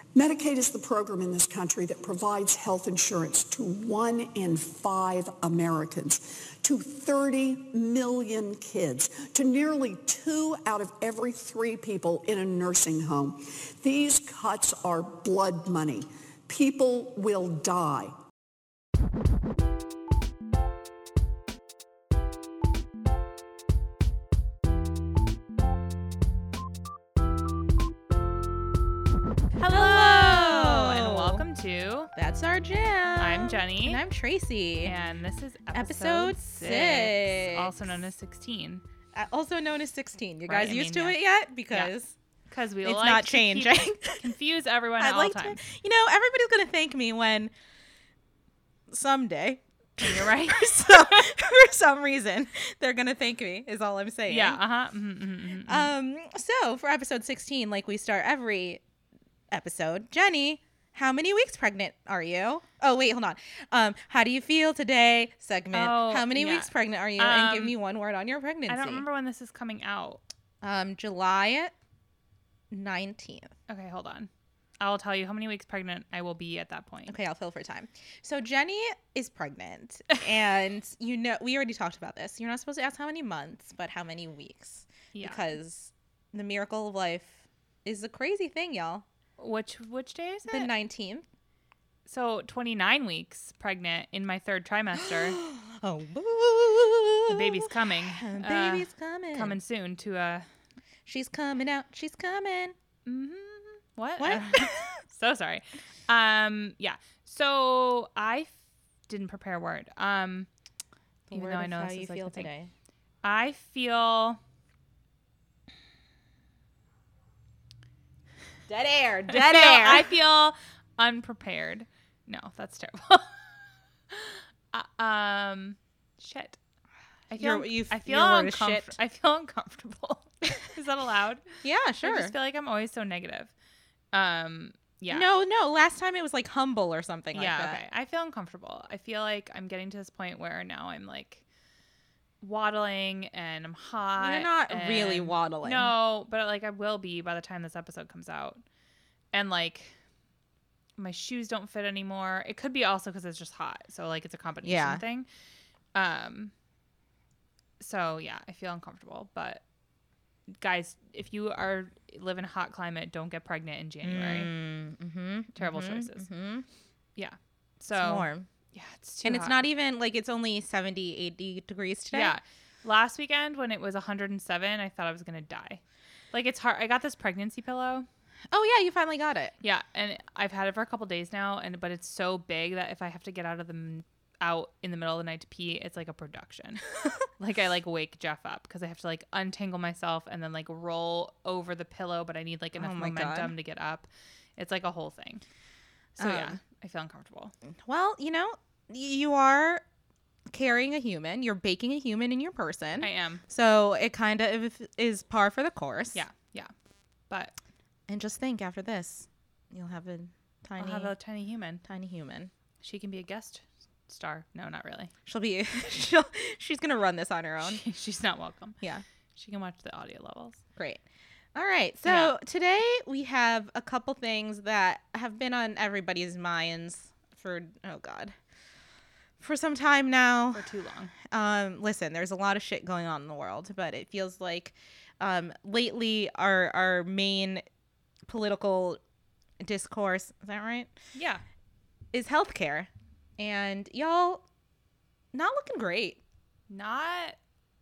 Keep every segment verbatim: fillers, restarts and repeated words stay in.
Medicaid is the program in this country that provides health insurance to one in five Americans, to thirty million kids, to nearly two out of every three people in a nursing home. These cuts are blood money. People will die. That's our jam. I'm Jenny. And I'm Tracy. And this is episode, episode six, six. Also known as sixteen. Uh, also known as sixteen. You Right, guys I used mean, to yeah. it yet? Because Because we it's like not to changing. keep- confuse everyone at I all like times. to, you know, everybody's going to thank me when someday, You're right. for, some, for some reason, they're going to thank me, is all I'm saying. Yeah. Uh-huh. Mm-hmm, mm-hmm, mm-hmm. Um. So for episode sixteen, like we start every episode, Jenny, how many weeks pregnant are you? Oh, wait, hold on. Um, how do you feel today? Segment. Oh, how many yeah. weeks pregnant are you? and give Um, me one word on your pregnancy. I don't remember when this is coming out. Um, July nineteenth. Okay, hold on. I'll tell you how many weeks pregnant I will be at that point. Okay, I'll fill for time. So Jenny is pregnant, and you know we already talked about this. You're not supposed to ask how many months, but how many weeks, Yeah. because the miracle of life is a crazy thing, y'all. Which which day is it? The nineteenth. So twenty-nine weeks pregnant in my third trimester. Oh, The baby's coming. The Uh, baby's coming. coming soon to a. She's coming out. She's coming. Mm-hmm. What? What? So sorry. Um. Yeah. So I f- didn't prepare a word. Um. The even word though I of know how this you is like feel the thing. today. I feel. Dead air. I Dead feel, air. I feel unprepared. No, that's terrible. uh, um. Shit. I feel. Your- you f- I feel your word is uncomf- shit. I feel uncomfortable. Is that allowed? Yeah, sure. I just feel like I'm always so negative. Um. Yeah. No, no. Last time it was like humble or something like yeah, that. okay. I feel uncomfortable. I feel like I'm getting to this point where now I'm like waddling and I'm hot. You're not really and- waddling. No, but like I will be by the time this episode comes out. And like my shoes don't fit anymore. It could be also because it's just hot. So like it's a combination Yeah. thing. Um. So yeah, I feel uncomfortable. But guys, if you are live in a hot climate, don't get pregnant in January. Mm-hmm. Terrible choices. Mm-hmm. Yeah. So It's warm. yeah, it's too And it's hot. not even like it's only seventy, eighty degrees today. Yeah. Last weekend when it was one hundred seven, I thought I was going to die. Like it's hard. I got this pregnancy pillow. Oh, yeah. You finally got it. Yeah. And I've had it for a couple days now. And, but it's so big that if I have to get out of the, m- out in the middle of the night to pee, it's like a production. Like I like wake Jeff up because I have to like untangle myself and then like roll over the pillow, but I need like enough Oh my momentum God. to get up. It's like a whole thing. So yeah, Um, I feel uncomfortable. Well, you know, y- you are carrying a human. You're baking a human in your person. I am. So it kind of is par for the course. Yeah. Yeah. But And just think after this, you'll have a tiny, I'll have a tiny human. tiny human. She can be a guest star. No, not really. She'll be, she'll, she's going to run this on her own. She, she's not welcome. Yeah. She can watch the audio levels. Great. All right. So Yeah. today we have a couple things that have been on everybody's minds for, oh God, for some time now. For too long. Um, listen, there's a lot of shit going on in the world, but it feels like um, lately our, our main political discourse, is that right, Yeah. is healthcare. And y'all, not looking great. Not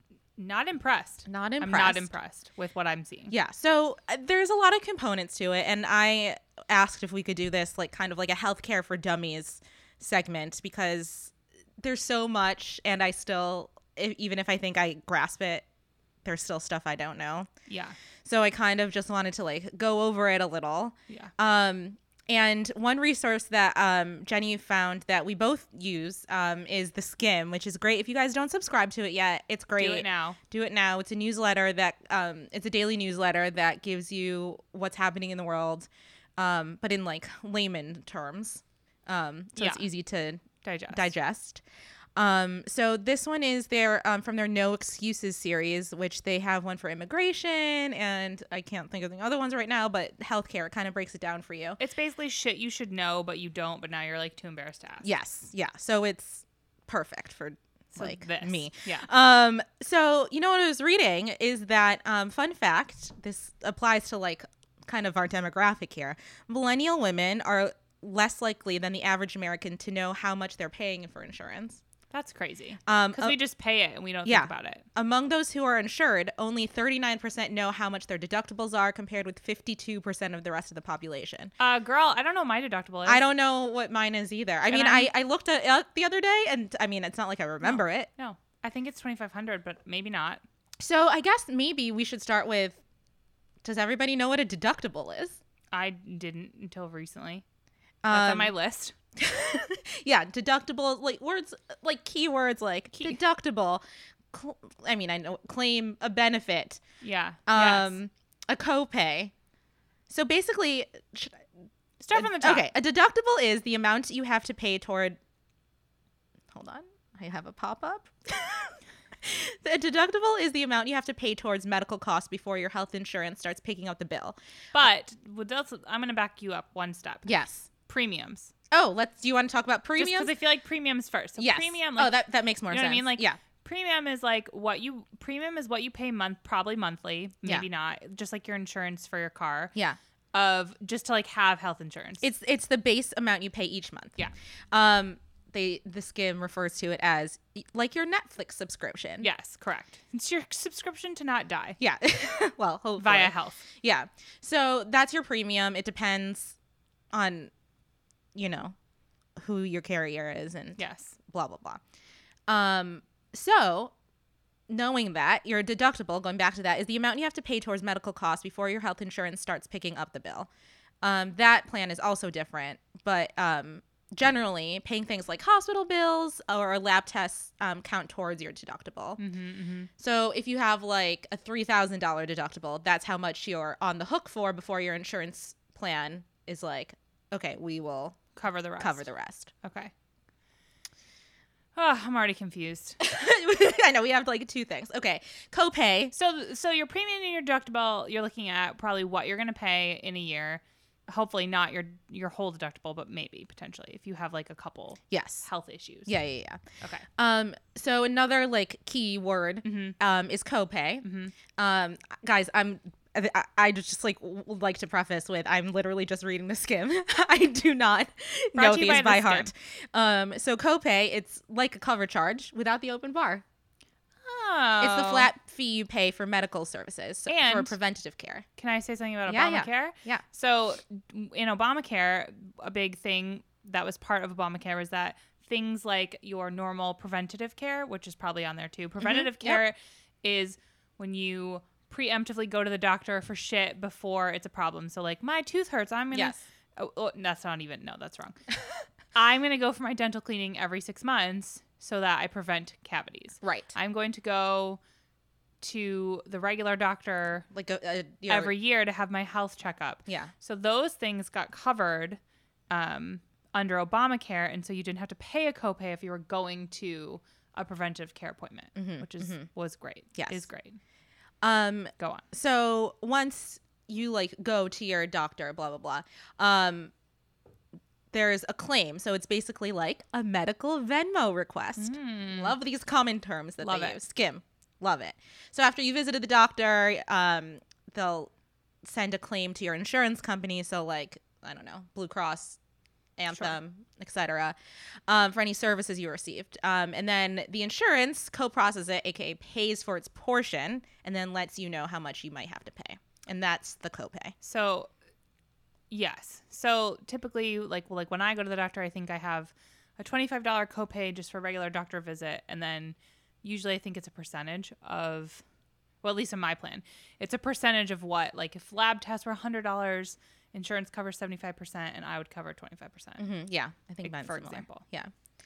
not impressed. Not I'm impressed. not impressed with what I'm seeing. Yeah. So uh, there's a lot of components to it. And I asked if we could do this like kind of like a healthcare for dummies segment because there's so much. And I still, if, even if I think I grasp it, there's still stuff I don't know. Yeah. So I kind of just wanted to like go over it a little. Yeah. Um, and one resource that um, Jenny found that we both use um, is The Skim, which is great. If you guys don't subscribe to it yet, it's great. Do it now. Do it now. It's a newsletter that um, it's a daily newsletter that gives you what's happening in the world, um, but in like layman terms, um, so it's Yeah. easy to Digest. digest. Um, so this one is their um, from their No Excuses series, which they have one for immigration, and I can't think of the other ones right now, but healthcare. It kind of breaks it down for you. It's basically shit you should know, but you don't, but now you're like too embarrassed to ask. Yes. Yeah. So it's perfect for So like this. me. Yeah. Um, so you know what I was reading is that, um, fun fact, this applies to like kind of our demographic here. Millennial women are less likely than the average American to know how much they're paying for insurance. That's crazy. Um, Because uh, we just pay it and we don't yeah. think about it. Among those who are insured, only thirty-nine percent know how much their deductibles are, compared with fifty-two percent of the rest of the population. Uh, girl, I don't know what my deductible is. I don't know what mine is either. I And mean, I'm- I, I looked at it the other day, and I mean, it's not like I remember it. No, I think it's twenty-five hundred, but maybe not. So I guess maybe we should start with, does everybody know what a deductible is? I didn't until recently. That's on Um, my list. yeah, deductible, like words, like keywords like Key- deductible. Cl- I mean, I know claim a benefit, Yeah. um, yes. a copay. So basically, should I, Start from the top. okay, a deductible is the amount you have to pay toward. Hold on, I have a pop up. The deductible is the amount you have to pay towards medical costs before your health insurance starts picking up the bill. But with those, I'm going to back you up one step. Yes. Premiums. Oh, let's. Do you want to talk about Just premiums? because I feel like premiums first. So yes. premium, like, oh, that that makes more you know sense. what I mean? Like, yeah. premium is like what you, premium is what you pay month, probably monthly, Yeah. maybe not, just like your insurance for your car. Yeah. Of just to like have health insurance. It's it's the base amount you pay each month. Yeah. Um. They the skim refers to it as like your Netflix subscription. Yes, correct. It's your subscription to not die. Yeah. Well, hopefully. Via health. Yeah. So that's your premium. It depends on, you know, who your carrier is and Yes. blah blah blah. Um. So, knowing that your deductible, going back to that, is the amount you have to pay towards medical costs before your health insurance starts picking up the bill. Um. That plan is also different, but um. Generally, paying things like hospital bills or lab tests um, count towards your deductible. Mm-hmm, mm-hmm. So if you have like a three thousand dollars deductible, that's how much you're on the hook for before your insurance plan is like, okay, we will Cover the rest. cover the rest. Okay. Oh, I'm already confused. I know we have like two things. Okay, copay. So, so your premium and your deductible, you're looking at probably what you're going to pay in a year. Hopefully not your your whole deductible, but maybe potentially if you have like a couple Yes. health issues. Yeah, yeah, yeah. Okay. Um, so another like key word Mm-hmm. um is copay. Mm-hmm. Um, guys, I'm I, I just like would like to preface with I'm literally just reading the skim. I do not Brought know to you these by by The heart. Um, so copay, it's like a cover charge without the open bar. Oh. It's the flat fee you pay for medical services so for And- preventative care. Can I say something about Yeah, yeah. Obamacare? Yeah. So in Obamacare, a big thing that was part of Obamacare was that things like your normal preventative care, which is probably on there too. Preventative Mm-hmm. Yep. care is when you preemptively go to the doctor for shit before it's a problem. So like my tooth hurts, I'm gonna. Yes. Oh, oh, that's not even. No, that's wrong. I'm gonna go for my dental cleaning every six months so that I prevent cavities. Right. I'm going to go to the regular doctor Like a, a your- every year to have my health checkup. Yeah. So those things got covered um, under Obamacare, and so you didn't have to pay a copay if you were going to a preventive care appointment, which is was great. Yes. Is great. Um Go on. so once you like go to your doctor, blah blah blah, um there's a claim. So it's basically like a medical Venmo request. Love these common terms that Mm. Love they it. use. Skim. Love it. So after you visited the doctor, um, they'll send a claim to your insurance company. So like, I don't know, Blue Cross, Anthem, et cetera, um, for any services you received. Um, and then the insurance co-processes it, aka pays for its portion, and then lets you know how much you might have to pay. And that's the copay. So yes. So typically, like well, like when I go to the doctor, I think I have a twenty-five dollars copay just for a regular doctor visit, and then usually I think it's a percentage of, well, at least in my plan, it's a percentage of what, like if lab tests were one hundred dollars, insurance covers seventy-five percent, and I would cover twenty-five percent. Mm-hmm. Yeah, I think Like, mine's for similar. example. Yeah.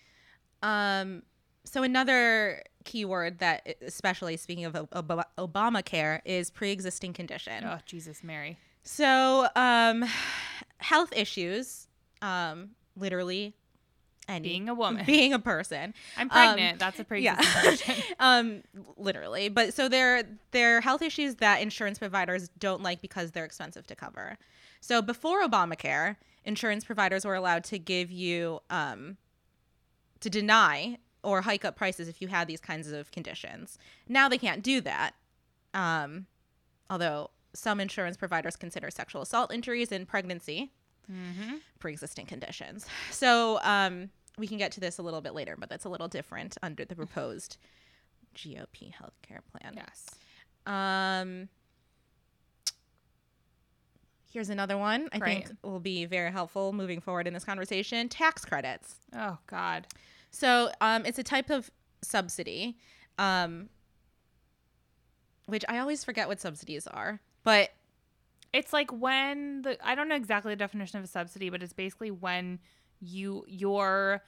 Um. So another keyword that, especially speaking of Ob- Obamacare, is pre-existing condition. Oh, Jesus, Mary. So, um, health issues, um, literally and Being a woman. being a person. I'm pregnant. Um, That's a pretty yeah. um, literally. But so they're, they're health issues that insurance providers don't like because they're expensive to cover. So before Obamacare, insurance providers were allowed to give you, um, to deny or hike up prices if you had these kinds of conditions. Now they can't do that. Um, although some insurance providers consider sexual assault injuries in pregnancy mm-hmm. pre-existing conditions. So um, we can get to this a little bit later, but that's a little different under the proposed G O P healthcare plan. Yes. Um, here's another one I Great. think will be very helpful moving forward in this conversation. Tax credits. Oh, God. So um, it's a type of subsidy, um, which I always forget what subsidies are, but it's like when the I don't know exactly the definition of a subsidy, but it's basically when you your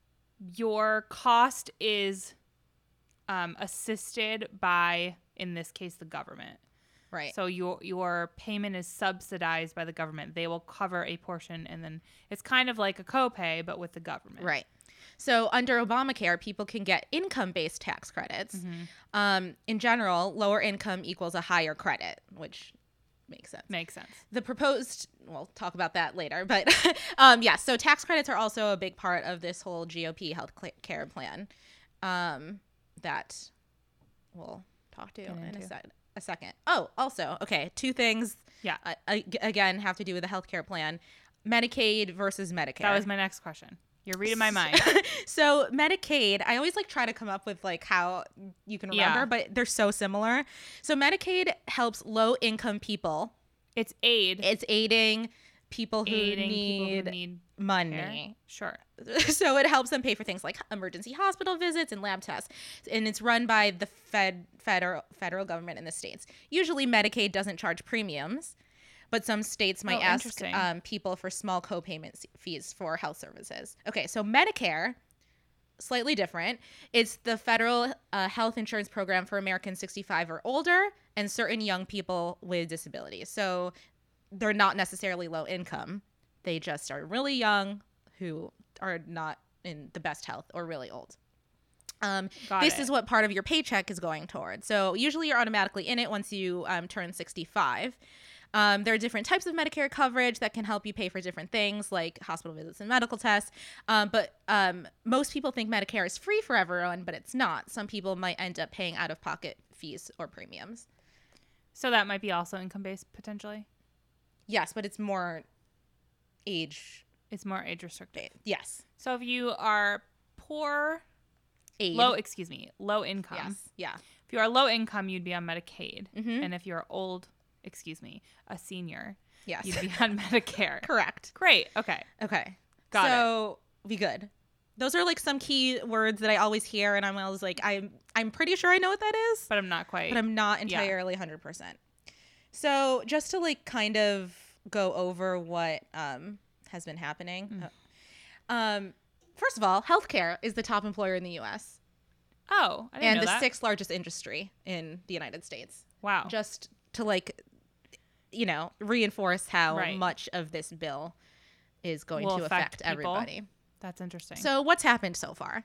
your cost is um, assisted by, in this case, the government. Right. So your your payment is subsidized by the government. They will cover a portion, and then it's kind of like a copay, but with the government. Right. So under Obamacare, people can get income-based tax credits. Mm-hmm. Um, in general, lower income equals a higher credit, which makes sense. Makes sense. The proposed, we'll talk about that later, but um, yeah, so tax credits are also a big part of this whole G O P health care plan um, that we'll talk to in a, se- a second. Oh, also, okay, two things. Yeah. Uh, again, have to do with the healthcare plan. Medicaid versus Medicare. That was my next question. You're reading my mind. So Medicaid, I always like try to come up with like how you can remember, yeah. but they're so similar. So Medicaid helps low income people. It's aid. It's aiding people who, aiding need, people who need money. Care. Sure. So it helps them pay for things like emergency hospital visits and lab tests. And it's run by the Fed, federal, federal government in the states. Usually Medicaid doesn't charge premiums, but some states might oh, ask um, people for small co-payment fees for health services. Okay, so Medicare, slightly different. It's the federal uh, health insurance program for Americans sixty-five or older and certain young people with disabilities. So they're not necessarily low income. They just are really young who are not in the best health or really old. Um, this it. is what part of your paycheck is going toward. So usually you're automatically in it once you um, turn sixty-five. Um, there are different types of Medicare coverage that can help you pay for different things like hospital visits and medical tests. Um, but um, most people think Medicare is free for everyone, but it's not. Some people might end up paying out-of-pocket fees or premiums. So that might be also income-based potentially? Yes, but it's more age. It's more age restricted. Yes. So if you are poor, Aid. low, excuse me, low income. Yes. Yeah. If you are low income, you'd be on Medicaid. Mm-hmm. And if you're old, excuse me, a senior, yes. you'd be on Medicare. Correct. Great. Okay. Okay. Got so, it. So be good. Those are like some key words that I always hear, and I'm always like, I'm I'm pretty sure I know what that is, but I'm not quite. But I'm not entirely one hundred percent. So just to like kind of go over what um, has been happening. Mm. Um, first of all, healthcare is the top employer in the U S Oh, I didn't and know the that. sixth largest industry in the United States. Wow. Just to like, you know, reinforce how right. much of this bill is going Will to affect, affect everybody. That's interesting. So what's happened so far?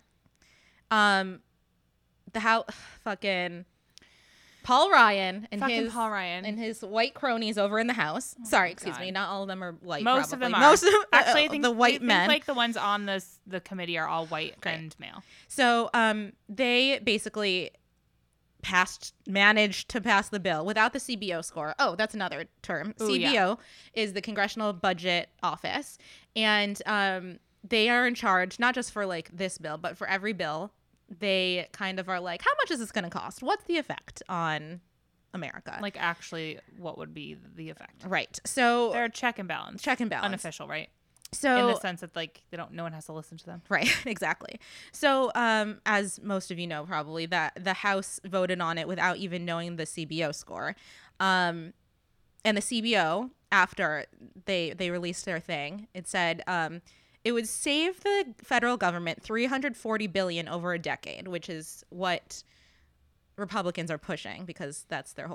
Um, the how fucking Paul Ryan and fucking his Paul Ryan and his white cronies over in the House. Oh Sorry, excuse God. me. Not all of them are white. Most probably. of them are. Most of them, actually, uh, I think the white I men. think like the ones on this the committee are all white Great. and male. So um, they basically passed, managed to pass the bill without the C B O score. Oh, that's another term. Ooh, C B O yeah. is the Congressional Budget Office, and um, they are in charge not just for like this bill, but for every bill. They kind of are like, how much is this going to cost? What's the effect on America? Like actually, what would be the effect? Right. So They're a check and balance. check and balance. Unofficial, right? So in the sense that like they don't, no one has to listen to them. Right, exactly. So, um, as most of you know, probably that the House voted on it without even knowing the C B O score, um, and the C B O after they they released their thing, it said um, it would save the federal government three hundred forty billion dollars over a decade, which is what Republicans are pushing because that's their whole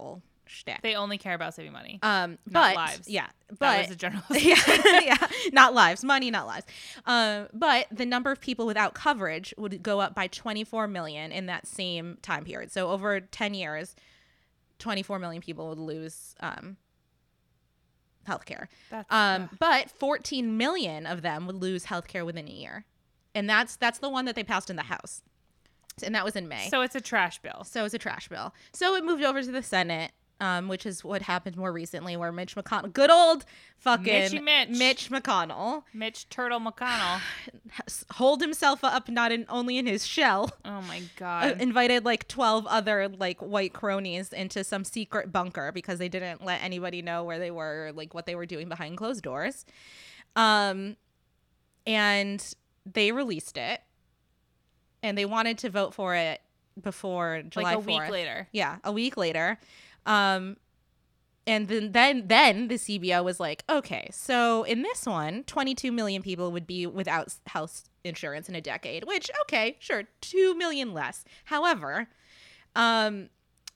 shtick. They only care about saving money. Um, not but lives. yeah, That but was the general. yeah, yeah, not lives, money, not lives. Um, but the number of people without coverage would go up by twenty-four million in that same time period. So over ten years, twenty-four million people would lose um, healthcare. That's, Um, ugh. but fourteen million of them would lose healthcare within a year, and that's that's the one that they passed in the House, and that was in May. So it's a trash bill. So it's a trash bill. So it moved over to the Senate, um, which is what happened more recently, where Mitch McConnell, good old fucking Mitchy Mitch. Mitch McConnell, Mitch Turtle McConnell. has- hold himself up not in only in his shell, Oh my uh, god. invited like twelve other like white cronies into some secret bunker because they didn't let anybody know where they were, or, like what they were doing behind closed doors. Um, and they released it, and they wanted to vote for it before July like a fourth. week later. Yeah, a week later. Um, and then, then, then the C B O was like, okay, so in this one, twenty-two million people would be without health insurance in a decade, which, okay, sure, two million less. However, um,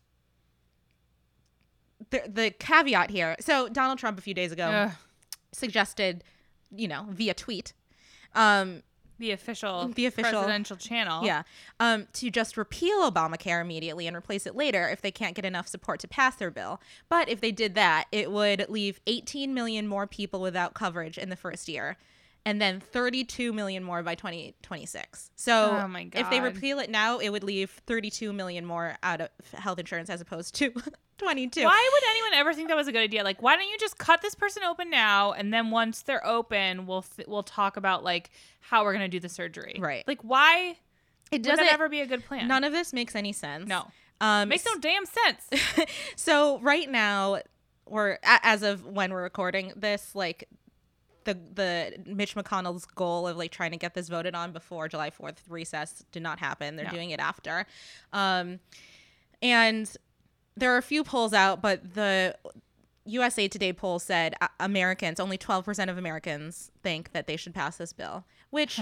the, the caveat here, so Donald Trump a few days ago Ugh. suggested, you know, via tweet, um, The official, The official- presidential channel. yeah, um, to just repeal Obamacare immediately and replace it later if they can't get enough support to pass their bill. But if they did that, it would leave eighteen million more people without coverage in the first year, and then thirty-two million more by twenty twenty-six. So Oh my if they God. repeal it now, it would leave thirty-two million more out of health insurance as opposed to twenty-two. Why would anyone ever think that was a good idea? Like, why don't you just cut this person open now, and then once they're open, we'll th- we'll talk about like how we're gonna do the surgery. Right. Like, why It would doesn't that ever be a good plan? None of this makes any sense. No. Um, Makes no damn sense. So right now, or a- as of when we're recording this, like the the Mitch McConnell's goal of like trying to get this voted on before July fourth recess did not happen. They're No. doing it after, um, and there are a few polls out, but the U S A Today poll said uh, Americans, only twelve percent of Americans think that they should pass this bill, which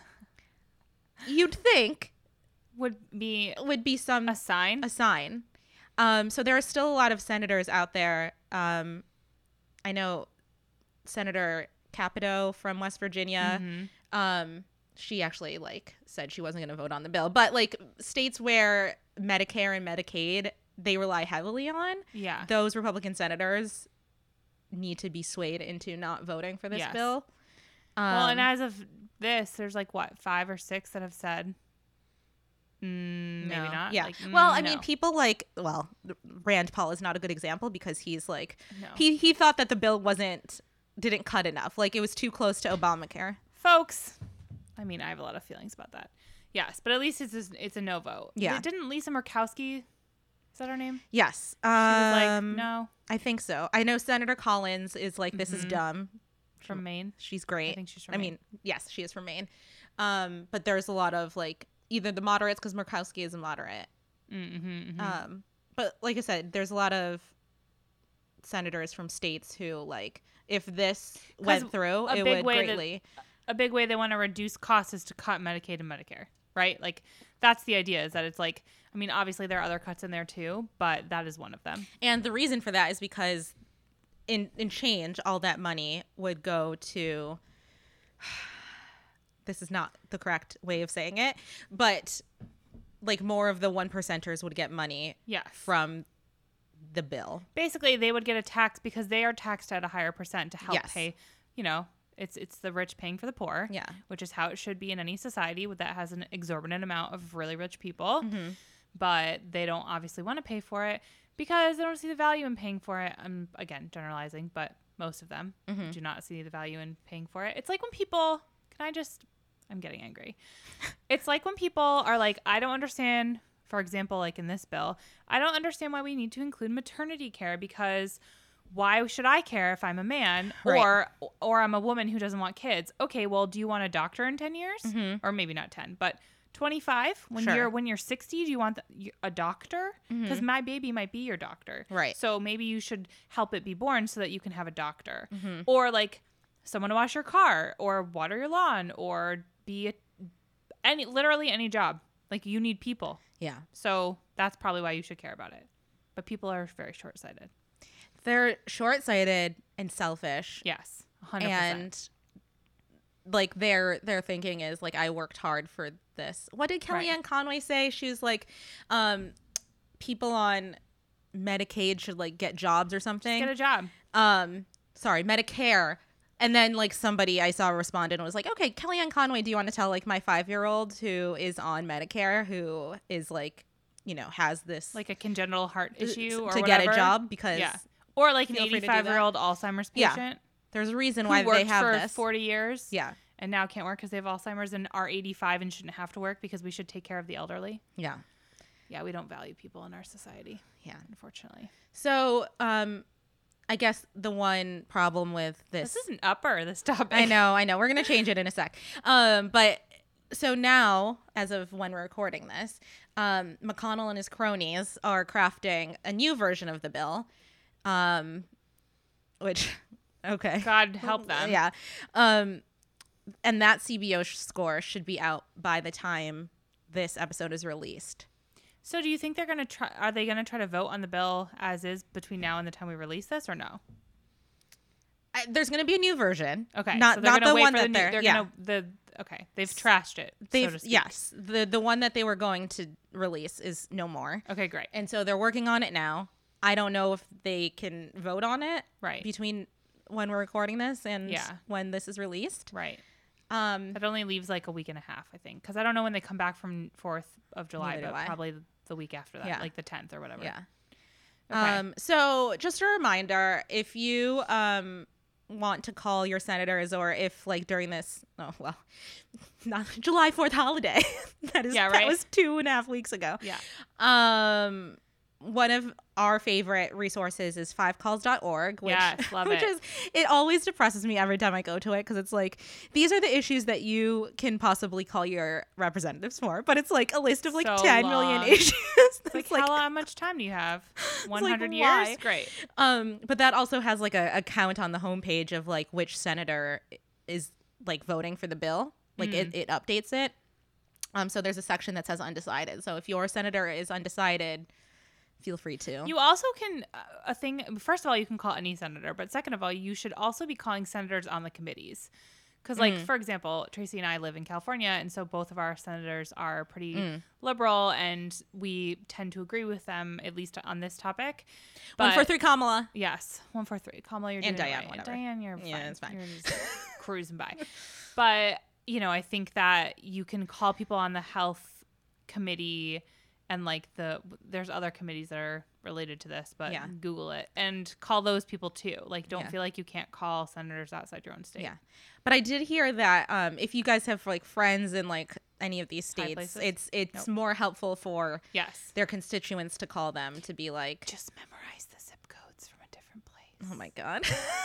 you'd think Would be would be some a sign. a sign. Um, so there are still a lot of senators out there. Um, I know Senator Capito from West Virginia. Mm-hmm. Um, she actually like said she wasn't going to vote on the bill, but like states where Medicare and Medicaid they rely heavily on, Yeah. those Republican senators need to be swayed into not voting for this Yes. bill. Um, Well, and as of this, there's like what five or six that have said. Mm, maybe no. not. Yeah. Like, well, mm, I mean, no. people like, well, Rand Paul is not a good example because he's like, No. he he thought that the bill wasn't didn't cut enough, like it was too close to Obamacare. folks. I mean, I have a lot of feelings about that. Yes, but at least it's a, it's a no vote. Yeah. Didn't Lisa Murkowski? Is that her name? Yes. She was like, Um, no, I think so. I know Senator Collins is like, this is Mhm. dumb. from Maine. She's great. I think she's from I Maine. mean, yes, she is from Maine. Um, but there's a lot of like either the moderates because Murkowski is a moderate. Mm-hmm, mm-hmm. Um, but like I said, there's a lot of senators from states who like if this went through, a it big would way that- greatly. A big way they want to reduce costs is to cut Medicaid and Medicare, right? Like that's the idea. Is that it's like, I mean, obviously there are other cuts in there too, but that is one of them. And the reason for that is because in in change, all that money would go to this is not the correct way of saying it, but like more of the one percenters would get money Yes. from the bill. Basically, they would get a tax because they are taxed at a higher percent to help Yes. pay, you know, it's it's the rich paying for the poor. Yeah. Which is how it should be in any society that has an exorbitant amount of really rich people. Mm-hmm. But they don't obviously want to pay for it because they don't see the value in paying for it. I'm, again, generalizing, but most of them Mm-hmm. do not see the value in paying for it. It's like when people, can I just, I'm getting angry. It's like when people are like, I don't understand, for example, like in this bill, I don't understand why we need to include maternity care because why should I care if I'm a man Right. or or I'm a woman who doesn't want kids? Okay, well, do you want a doctor in ten years? Or maybe not ten, but twenty-five when Sure. you're when you're sixty, do you want the, a doctor? Because my baby might be your doctor. Right. So maybe you should help it be born so that you can have a doctor. Mm-hmm. Or like someone to wash your car or water your lawn or be a, any literally any job. Like you need people. Yeah. So that's probably why you should care about it. but people are very short-sighted. They're short-sighted and selfish. Yes, one hundred percent. And like their their thinking is like, I worked hard for this. What did Kellyanne Right. Conway say? She was like, um, people on Medicaid should like get jobs or something. Get a job. Um, sorry, Medicare. And then like somebody I saw responded and was like, okay, Kellyanne Conway, do you want to tell like my five-year-old who is on Medicare, who is like, you know, has this Like a congenital heart issue or to get whatever. a job? Because Yeah. Or like an Feel free to do eighty-five-year-old Alzheimer's Yeah. patient there's a reason who why worked they have for this. forty years Yeah. and now can't work because they have Alzheimer's and are eighty-five and shouldn't have to work because we should take care of the elderly. Yeah. Yeah, we don't value people in our society, Yeah. unfortunately. So, um, I guess the one problem with this, This is an upper, this topic. I know, I know, we're gonna change it in a sec. Um, but so now, as of when we're recording this, um, McConnell and his cronies are crafting a new version of the bill, um, which, okay, God help them. yeah, um, and that C B O sh- score should be out by the time this episode is released. So do you think they're going to try, are they going to try to vote on the bill as is between now and the time we release this or no? I, there's going to be a new version. Okay. not so they're not gonna the wait one for that the new, they're, they're yeah. gonna, the, okay. They've trashed it. They've so to speak. yes, the the one that they were going to release is no more, Okay, great. and so they're working on it now. I don't know if they can vote on it Right. between when we're recording this and Yeah. when this is released. Right. Um, That only leaves like a week and a half, I think, because I don't know when they come back from fourth of July, Neither but do I. probably the week after that, Yeah. like the tenth or whatever. yeah. Okay. Um, so just a reminder, if you um want to call your senators, or if like during this, oh well, not July fourth holiday, that is Yeah, that right. was two and a half weeks ago. Yeah. Um, one of our favorite resources is five calls dot org, which, Yes, love which it. is, it always depresses me every time I go to it because it's like, these are the issues that you can possibly call your representatives for, but it's like a list of like So ten million long. issues. It's like, how how much time do you have? one hundred years? why? Great. Um, but that also has like a, a count on the homepage of like which senator is like voting for the bill. Like it, it updates it. Um, so there's a section that says undecided. So if your senator is undecided, feel free to. You also can, uh, a thing, first of all, you can call any senator, but second of all, you should also be calling senators on the committees. Because, like, for example, Tracy and I live in California, and so both of our senators are pretty liberal, and we tend to agree with them, at least on this topic. But, One for three, Kamala. Yes, one for three. Kamala, you're And doing it Diane, right. whatever. And Diane, you're Yeah, fine. it's fine. You're just cruising by. But, you know, I think that you can call people on the health committee and like the there's other committees that are related to this, but Yeah. Google it and call those people too. Like, don't Yeah. feel like you can't call senators outside your own state. Yeah. But I did hear that um, if you guys have like friends in like any of these High states, places? it's it's Nope. more helpful for Yes. their constituents to call them to be like, Just memorize the zip codes from a different place. oh my God.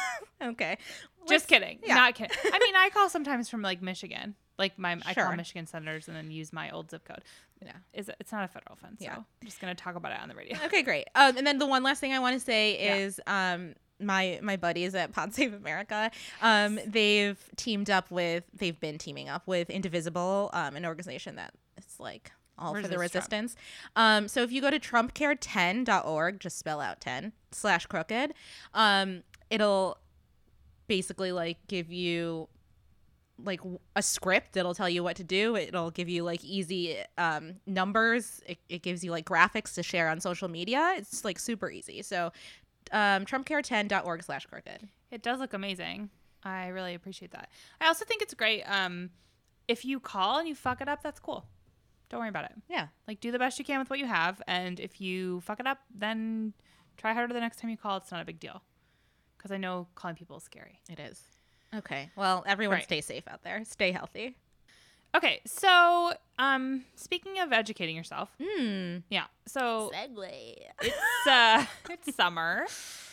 Okay. Just Let's- kidding. yeah. Not kidding. I mean, I call sometimes from like Michigan. Like my, I call Sure. Michigan senators and then use my old zip code. Yeah. Is it's not a federal offense. Yeah. So I'm just gonna talk about it on the radio. Okay, great. Um, and then the one last thing I want to say Yeah. is um, my my buddies at Pod Save America, um, they've teamed up with, they've been teaming up with Indivisible, um, an organization that is like all for the Resist Trump. resistance. Um, so if you go to trump care ten dot org, just spell out ten slash crooked, um, it'll basically like give you like w- a script that'll tell you what to do. It'll give you like easy um, numbers. It, it gives you like graphics to share on social media. It's like super easy. So um, trump care ten dot org slash crooked. It does look amazing. I really appreciate that. I also think it's great. Um, if you call and you fuck it up, that's cool. Don't worry about it. Yeah. Like, do the best you can with what you have, and if you fuck it up, then try harder the next time you call. It's not a big deal. Because I know calling people is scary. It is. Okay. Well, everyone Right. stay safe out there. Stay healthy. Okay, so um, speaking of educating yourself, Hmm. yeah. So Segue. it's uh, it's summer,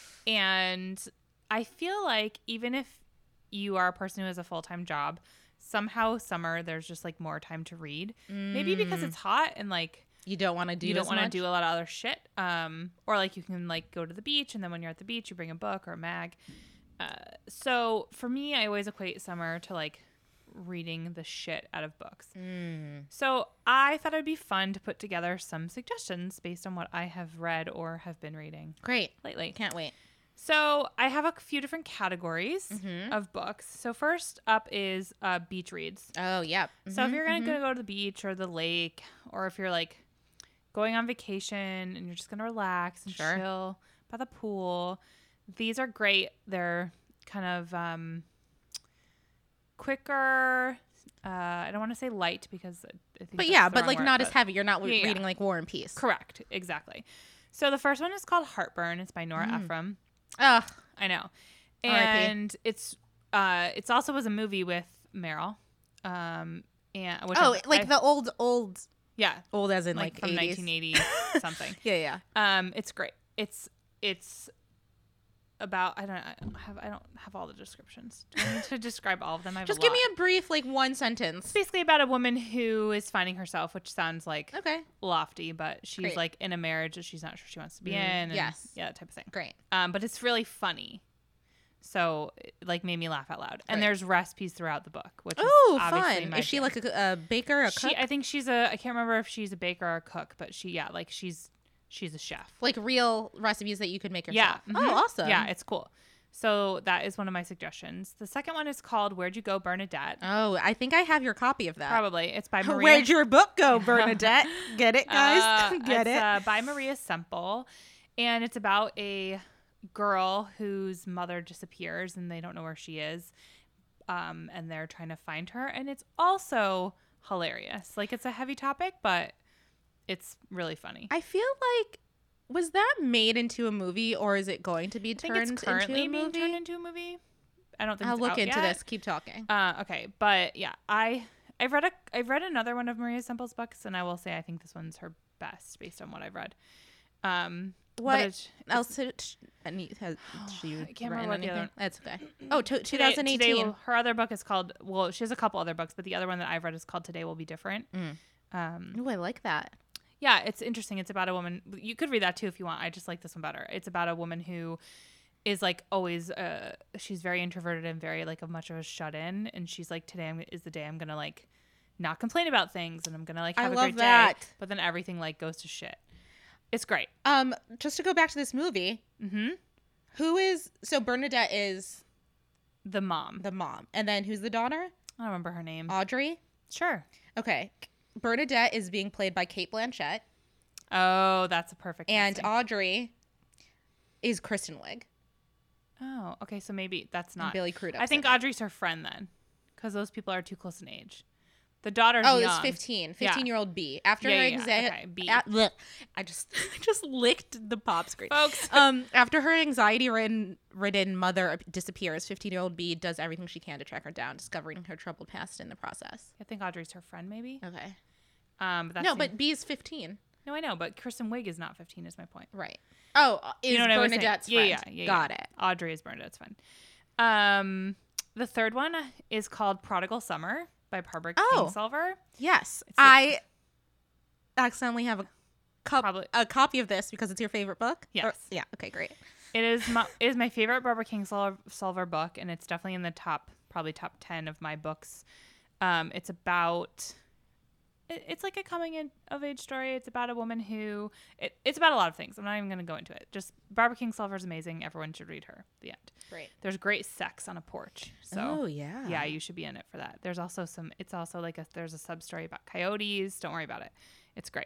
and I feel like even if you are a person who has a full time job, somehow summer there's just like more time to read. Maybe because it's hot and like You don't want to do you don't want to do a lot of other shit. Um, or like you can like go to the beach, and then when you're at the beach, you bring a book or a mag. Uh, so for me, I always equate summer to like reading the shit out of books. Mm. So I thought it'd be fun to put together some suggestions based on what I have read or have been reading Great. lately. Can't wait. So I have a few different categories Mhm. of books. So first up is uh, beach reads. Oh, yeah. So if Mhm, you're gonna, mhm. gonna go to the beach or the lake, or if you're like going on vacation and you're just gonna relax and Sure. chill by the pool, these are great. They're kind of um, quicker. Uh, I don't want to say light because I think But that's yeah, the but wrong like word, not as but- heavy. You're not Yeah, yeah. reading like War and Peace. Correct, exactly. So the first one is called Heartburn. It's by Nora Mm. Ephron. Ugh. I know, R I P. and it's uh, it's also was a movie with Meryl. Um, and which Oh, I- like I- the old, old, yeah, old as in like, like, from eighties. nineteen eighty something. Yeah, yeah. Um, it's great. It's it's about I don't I don't have I don't have all the descriptions. Do I need to describe all of them? I have Just a give lot. me a brief, like one sentence. It's basically about a woman who is finding herself, which sounds like Okay. lofty, but she's Great. like in a marriage that she's not sure she wants to be Mm, in. And yes. yeah, that type of thing. Great. Um, but it's really funny. So it, like made me laugh out loud. And Right. there's recipes throughout the book, which is Oh, obviously fun. my Is she jam. like a, a baker, a she cook? I think she's a I can't remember if she's a baker or a cook, but she yeah, like she's she's a chef. Like real recipes that you could make Yeah. yourself. mhm. Oh, awesome. Yeah, it's cool. So that is one of my suggestions. The second one is called Where'd You Go, Bernadette? Oh, I think I have your copy of that. Probably. It's by Maria. Where'd your book go, Bernadette? Get it, guys? Uh, Get it's, it? Uh, by Maria Semple, and it's about a girl whose mother disappears and they don't know where she is, um, and they're trying to find her. And it's also hilarious. Like it's a heavy topic, but it's really funny. I feel like was that made into a movie or is it going to be I think turned it's currently into a being movie? turned into a movie. I don't think I'll it's look out into yet. this. Keep talking. Uh, okay, but yeah, I I've read a I've read another one of Maria Semple's books, and I will say I think this one's her best based on what I've read. Um, but What it- else did she, any, has she I can't written remember what the anything? other- That's okay. Oh, to, Today- twenty eighteen. Today will- her other book is called. Well, she has a couple other books, but the other one that I've read is called Today Will Be Different. Mm. Um, Ooh, I like that. yeah, it's interesting. It's about a woman. You could read that too if you want. I just like this one better. It's about a woman who is like always. Uh, she's very introverted and very like a much of a shut in, and she's like, today I'm, is the day I'm gonna like not complain about things, and I'm gonna like I have a love great that. day. But then everything like goes to shit. It's great. Um, just to go back to this movie, Mm-hmm. who is so Bernadette is The mom. the mom, and then who's the daughter? I don't remember her name. Audrey. Sure. Okay, Bernadette is being played by Kate Blanchett, Oh, that's a perfect. and casting. Audrey is Kristen Wiig. Oh, okay. So maybe that's and not Billy Crudup. I think Audrey's her friend then, because those people are too close in age. The daughter's Oh, young. it's fifteen. Yeah. fifteen-year-old B. After Yeah, her yeah, yeah. anxiety, Okay, B. I just, I just licked the pop screen. Folks. Um, after her anxiety-ridden ridden mother disappears, fifteen-year-old B does everything she can to track her down, discovering her troubled past in the process. I think Audrey's her friend, maybe. Okay. Um, but that's No, the- but B is fifteen. no, I know, but Kristen Wiig is not fifteen. Is my point. Right. Oh, is You know what I was saying? Bernadette's Yeah, friend. yeah, yeah, Got yeah. it. Audrey is Bernadette's friend. Um, the third one is called Prodigal Summer by Barbara Oh. Kingsolver. Yes. It's like- I accidentally have a, cup, Probably- a copy of this because it's your favorite book? Yes. Or- yeah. Okay, great. It is my it is my favorite Barbara Kingsolver book, and it's definitely in the top, probably top ten of my books. Um, it's about it, it's like a coming in of age story. It's about a woman who it, it's about a lot of things. I'm not even going to go into it. Just Barbara Kingsolver is amazing. Everyone should read her. The end. Great. There's great sex on a porch. So oh, yeah. yeah, you should be in it for that. There's also some. It's also like a there's a sub story about coyotes. Don't worry about it. It's great.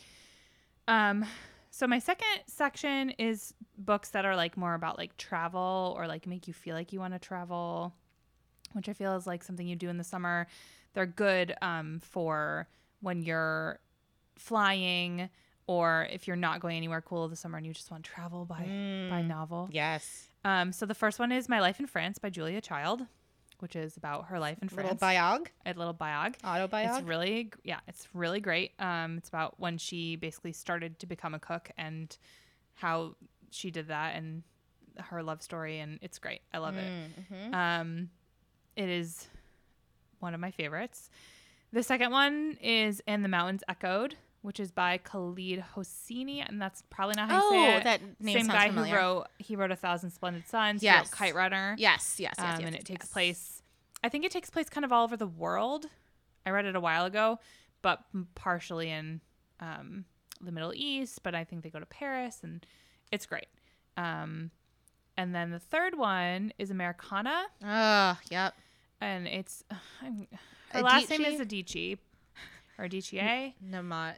Um, so my second section is books that are like more about like travel or like make you feel like you want to travel, which I feel is like something you do in the summer. They're good um for when you're flying or if you're not going anywhere cool this summer and you just want to travel by by novel. Yes. Um, so the first one is My Life in France by Julia Child, which is about her life in Little France. biog. A little biog. Autobiog. It's really, yeah, it's really great. Um, it's about when she basically started to become a cook and how she did that and her love story, and it's great. I love it. Mm-hmm. Um, it is one of my favorites. The second one is And the Mountains Echoed, which is by Khalid Hosseini, and that's probably not how you Oh, say it. that name Same sounds guy familiar. who wrote he wrote A Thousand Splendid Suns. He Yes. wrote Kite Runner. Yes, yes, yes, Um, yes. and yes, it takes yes. place I think it takes place kind of all over the world. I read it a while ago, but partially in um, the Middle East. But I think they go to Paris, and it's great. Um, and then the third one is Americana. Oh, yep. And it's I'm, her last name Adichie? is Adichie or Adichie. No, not.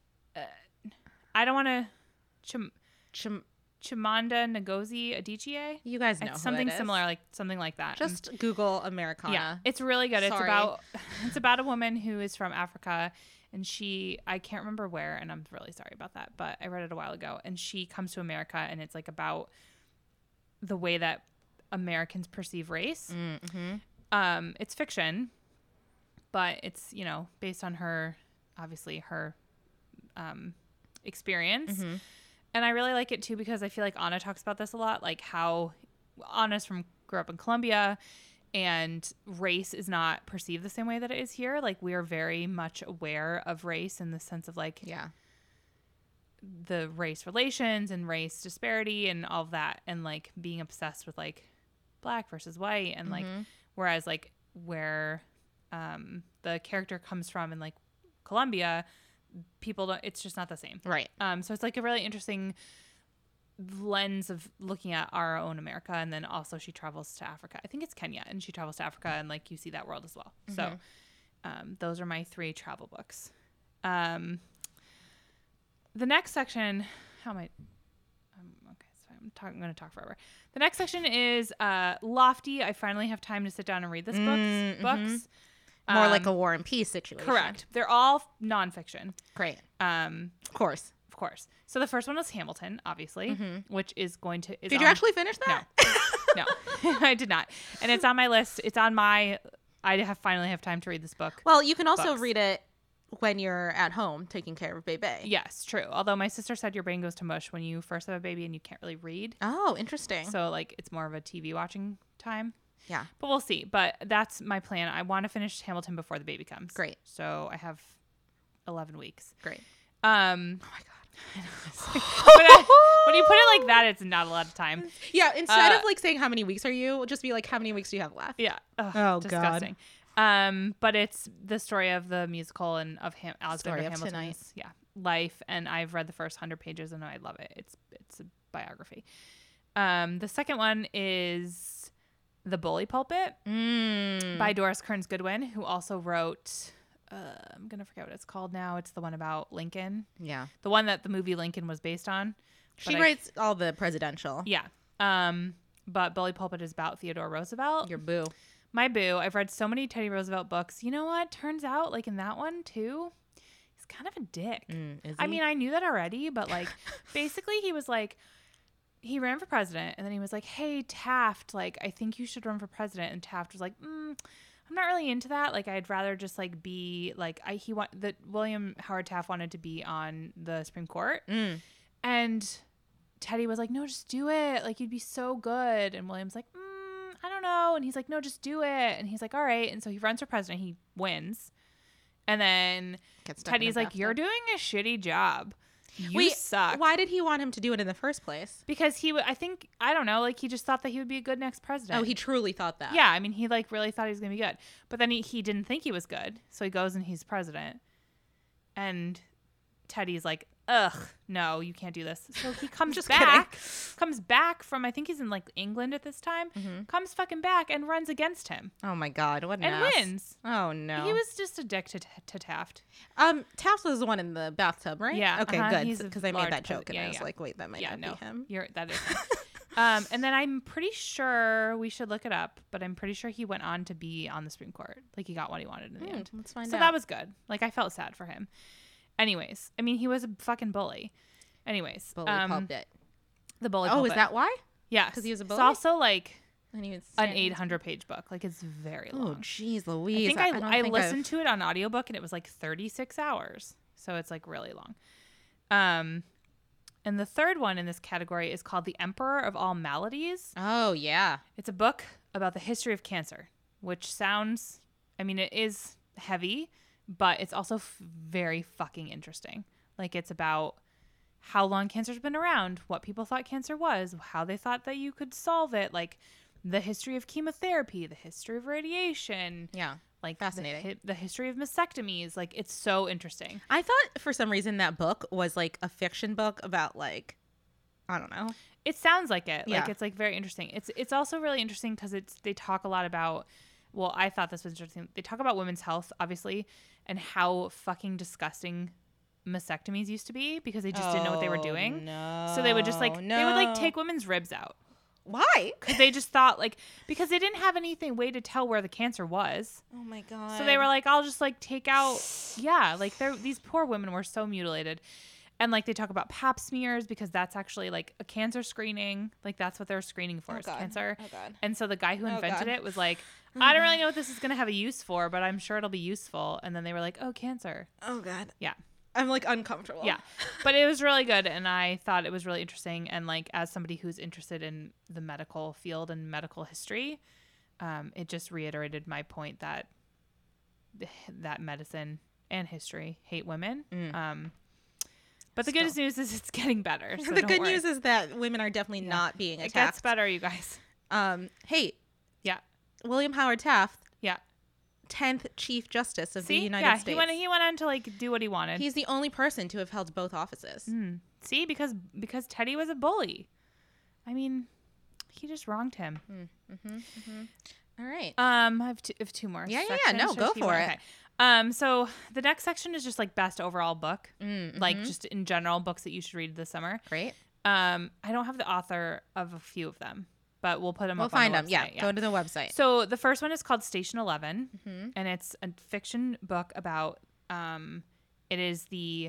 I don't want to. Chim, Chim- Chimamanda Ngozi Adichie. you guys know It's who something it is. similar, like something like that. And- Just Google Americana. yeah, it's really good. It's Sorry. about it's about a woman who is from Africa, and she I can't remember where, and I'm really sorry about that, but I read it a while ago, and she comes to America, and it's like about the way that Americans perceive race. Mm-hmm. Um, it's fiction, but it's, you know, based on her, obviously her um, experience. Mm-hmm. And I really like it too because I feel like Anna talks about this a lot, like how Anna's from grew up in Colombia, and race is not perceived the same way that it is here. Like, we are very much aware of race in the sense of like Yeah. the race relations and race disparity and all of that, and like being obsessed with like black versus white, and like Mm-hmm. whereas like where um the character comes from in like Colombia, people don't, it's just not the same. Right. Um so it's like a really interesting lens of looking at our own America. And then also she travels to Africa, I think it's Kenya, and she travels to Africa, and like you see that world as well. So Mm-hmm. um those are my three travel books. um The next section, how am I? Um, okay, so I'm talking. I'm going to talk forever. The next section is uh, Lofty. I finally have time to sit down and read this books. Mm-hmm. Books, More Um, like a War and Peace situation. correct. They're all nonfiction. Great. Um, Of course. of course. So the first one was Hamilton, obviously, which is going to. Is Did you on- actually finish that? No, no, I did not. And it's on my list. It's on my. I have finally have time to read this book. Well, you can also Books. read it when you're at home taking care of baby. Yes, true. Although my sister said your brain goes to mush when you first have a baby and you can't really read. Oh, interesting. So like it's more of a T V watching time. yeah. But we'll see. But that's my plan. I want to finish Hamilton before the baby comes. Great. So I have eleven weeks. Great. Um, Oh my god. but I, when you put it like that, it's not a lot of time. Yeah, instead Uh, of like saying how many weeks are you, just be like how many weeks do you have left? Yeah. Ugh, Oh, God. disgusting. Um, but it's the story of the musical and of Ham- Alexander Story of Hamilton's yeah life, and I've read the first hundred pages and I love it. It's it's a biography. Um, the second one is The Bully Pulpit Mm. by Doris Kearns Goodwin, who also wrote. Uh, I'm gonna forget what it's called now. It's the one about Lincoln, Yeah. the one that the movie Lincoln was based on. She But I- writes all the presidential. Yeah. Um, but Bully Pulpit is about Theodore Roosevelt. Your boo. My boo. I've read so many Teddy Roosevelt books. You know what? Turns out, like in that one too, he's kind of a dick. Mm, is I he? mean, I knew that already, but like, basically, he was like, he ran for president, and then he was like, "Hey, Taft, like, I think you should run for president." And Taft was like, mm, "I'm not really into that. Like, I'd rather just like be like, I he want that William Howard Taft wanted to be on the Supreme Court, Mm. and Teddy was like, "No, just do it. Like, you'd be so good." And William's like, mm, "I don't know." And he's like, "No, just do it." And he's like, "All right." And so he runs for president. He wins. And then Gets stuck in a Teddy's like, bathtub. "You're doing a shitty job. You Wait, suck." Why did he want him to do it in the first place? Because he would, I think, I don't know, like he just thought that he would be a good next president. Oh, he truly thought that. Yeah, I mean, he like really thought he was going to be good. But then he, he didn't think he was good. So he goes and he's president. And Teddy's like, "Ugh, no, you can't do this." So he comes Just back, comes back from, I think he's in like England at this time, Mm-hmm. comes fucking back and runs against him Oh my god, what an and ass. wins. Oh no. He was just a dick to, to Taft. Um, Taft was the one in the bathtub, right? Yeah, Okay, uh-huh, good. he's a Because I large made that pres- joke and yeah, I was yeah. like, wait, that might Yeah, not no, be him. you're that is him. um, and then I'm pretty sure we should look it up, but I'm pretty sure he went on to be on the Supreme Court. Like he got what he wanted in the Hmm, end. let's find So out. that was good. Like I felt sad for him. Anyways, I mean he was a fucking bully. Anyways, Bully um, pulpit. the bully. Oh, pulpit. is that why? Yeah, 'cause he was a It's bully? also like I didn't even an stand- eight hundred page book. Like it's very Oh, long. jeez, I Louise. think I, don't I, think listened to it on audiobook and it was like thirty-six hours. So it's like really long. Um, and the third one in this category is called The Emperor of All Maladies. Oh, yeah. It's a book about the history of cancer, which sounds, I mean, it is heavy, but it's also f- very fucking interesting. Like it's about how long cancer's been around, what people thought cancer was, how they thought that you could solve it, like the history of chemotherapy, the history of radiation. Yeah. Like Fascinating. The, hi- the history of mastectomies. Like, it's so interesting. I thought for some reason that book was like a fiction book about like, I don't know. It sounds like it. Yeah. Like, it's like very interesting. It's it's also really interesting because it's they talk a lot about, well, I thought this was interesting. They talk about women's health, obviously, and how fucking disgusting mastectomies used to be because they just didn't know what they were doing. No. So they would just like, no. they would like take women's ribs out. Why? Because they just thought like, because they didn't have anything way to tell where the cancer was. Oh my God. So they were like, I'll just like take out, yeah, like they're, these poor women were so mutilated. And like they talk about pap smears because that's actually like a cancer screening. Like that's what they're screening for Oh, is God. cancer. Oh, God. And so the guy who Oh, invented God. it was like, I don't really know what this is going to have a use for, but I'm sure it'll be useful. And then they were like, oh, cancer. Oh God. Yeah. I'm like uncomfortable. Yeah. But it was really good. And I thought it was really interesting. And like, as somebody who's interested in the medical field and medical history, um, it just reiterated my point that that medicine and history hate women. Mm. Um, but the good news is it's getting better. So the don't good worry. news is that women are definitely not being it attacked. gets better, you guys. Um, hey, Yeah. William Howard Taft, Yeah. tenth Chief Justice of See? the United yeah, States. he went he went on to like do what he wanted. He's the only person to have held both offices. Mm. See, because because Teddy was a bully. I mean, he just wronged him. All right. Um, I have two, I have two more. Yeah, yeah, yeah. sections. No, Should go I keep for going? it. Okay. Um, so the next section is just like best overall book, Mm, like mhm. just in general books that you should read this summer. Great. Um, I don't have the author of a few of them, but we'll put them We'll up. find on them. the Yeah. website, Go to the website. So the first one is called Station Eleven, Mhm. and it's a fiction book about. Um, it is the.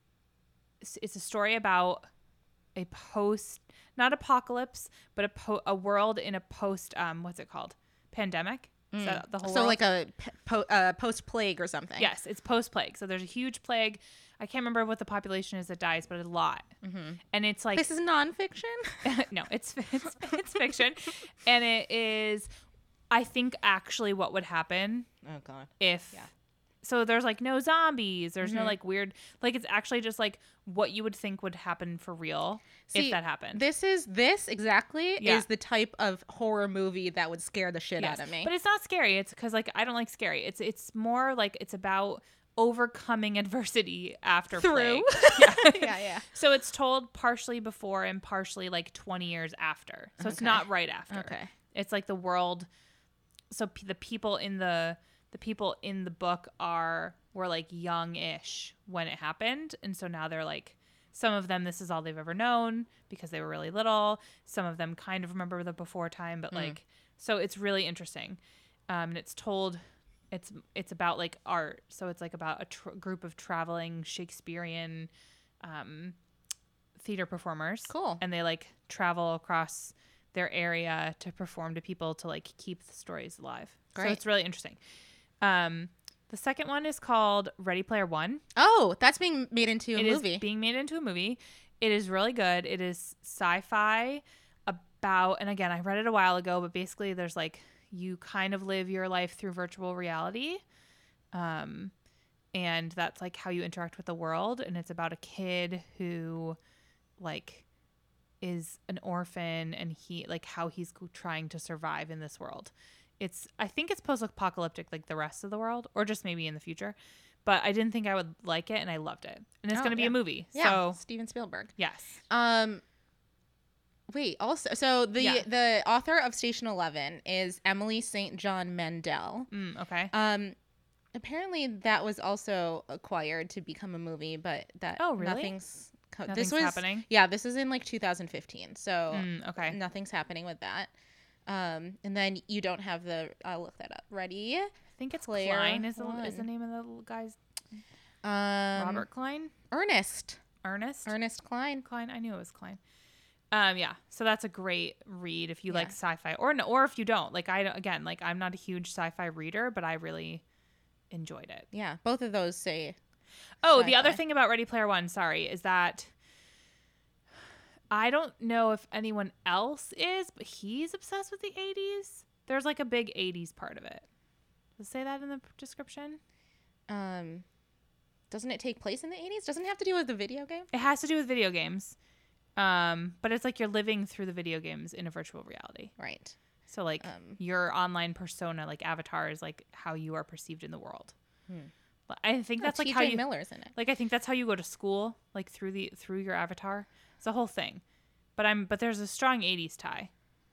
It's it's a story about a post, not apocalypse, but a po- a world in a post. Um, what's it called? Pandemic. Is that the whole So world? like a p- po- uh, post plague or something. Yes, it's post plague. So there's a huge plague. I can't remember what the population is that dies, but a lot. Mm-hmm. And it's like This is nonfiction. no, it's it's it's fiction, and it is. I think actually what would happen Oh God. if. Yeah. So there's like no zombies. There's Mm-hmm. no like weird. Like it's actually just like what you would think would happen for real See, if that happened. This is this exactly Yeah. is the type of horror movie that would scare the shit Yes. out of me. But it's not scary. It's because like I don't like scary. It's it's more like it's about overcoming adversity after Through. plague. Yeah. yeah, yeah. So it's told partially before and partially like twenty years after. So it's Okay. not right after. Okay. It's like the world. So p- the people in the the people in the book are were like young-ish when it happened, and so now they're like some of them this is all they've ever known because they were really little. Some of them kind of remember the before time, but like so it's really interesting. Um, and it's told. It's it's about like art, so it's like about a tr- group of traveling Shakespearean um, theater performers. Cool. And they like travel across their area to perform to people to like keep the stories alive. So Great. it's really interesting. Um, the second one is called Ready Player One. Oh, that's being made into a It is movie. being made into a movie. It is really good. It is sci-fi about, and again, I read it a while ago, but basically there's like, you kind of live your life through virtual reality. Um, and that's like how you interact with the world. And it's about a kid who like is an orphan and he like how he's trying to survive in this world. It's, I think it's post-apocalyptic like the rest of the world, or just maybe in the future. But I didn't think I would like it, and I loved it. And it's Oh, going to be yeah. a movie. yeah, So, Steven Spielberg. yes. Um, wait. Also, so the Yeah. the author of Station Eleven is Emily Saint John Mandel. Mm, okay. Um, apparently that was also acquired to become a movie, but that Oh, really? nothing's co- Nothing's this was happening? Yeah, this is in like two thousand fifteen. So Mm, okay. nothing's happening with that. Um, and then you don't have the. I'll look that up. Ready? I think it's Player Klein is the, is the One. name of the little guy's. Um, Robert Klein? Ernest. Ernest? Ernest Klein. Klein. I knew it was Klein. Um, yeah. So that's a great read if you like Yeah. sci-fi, or no, or if you don't. Like I don't- again, like I'm not a huge sci-fi reader, but I really enjoyed it. Yeah, both of those say. Oh, the other Sci-fi. thing about Ready Player One, sorry, is that I don't know if anyone else is, but he's obsessed with the eighties. There's like a big eighties part of it. Does it say that in the description? Um, doesn't it take place in the eighties? Doesn't it have to do with the video game? It has to do with video games. Um, but it's like you're living through the video games in a virtual reality. Right. So like Um, your online persona, like avatar, is like how you are perceived in the world. But I think that's like how you Miller's in it. like. I think that's how you go to school, like through the through your avatar. It's a whole thing. But I'm but there's a strong eighties tie.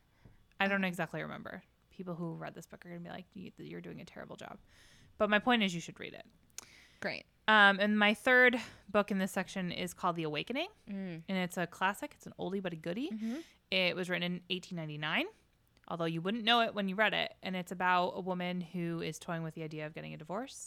I don't exactly remember. People who read this book are gonna be like, "You- you're doing a terrible job. But my point is, you should read it. Great. Um, and my third book in this section is called The Awakening, and it's a classic. It's an oldie but a goodie. It was written in eighteen ninety-nine, although you wouldn't know it when you read it. And it's about a woman who is toying with the idea of getting a divorce,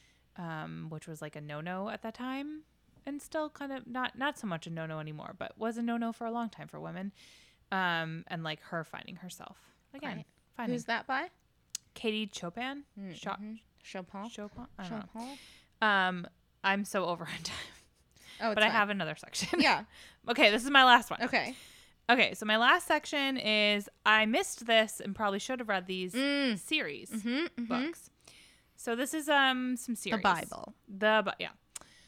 um, which was like a no-no at that time, and still kind of not not so much a no-no anymore, but was a no-no for a long time for women. Um, and like her finding herself again. Right. Finding Who's that by? Katie Chopin. Cho- Chopin. Chopin. I don't know. Chopin. Um, I'm so over on time. Oh, it's But I fine. have another section. Yeah. Okay, this is my last one. Okay. Okay, so my last section is I missed this and probably should have read these Mm. series Mhm, mhm. books. So this is um some series. Bible. The Bi- yeah.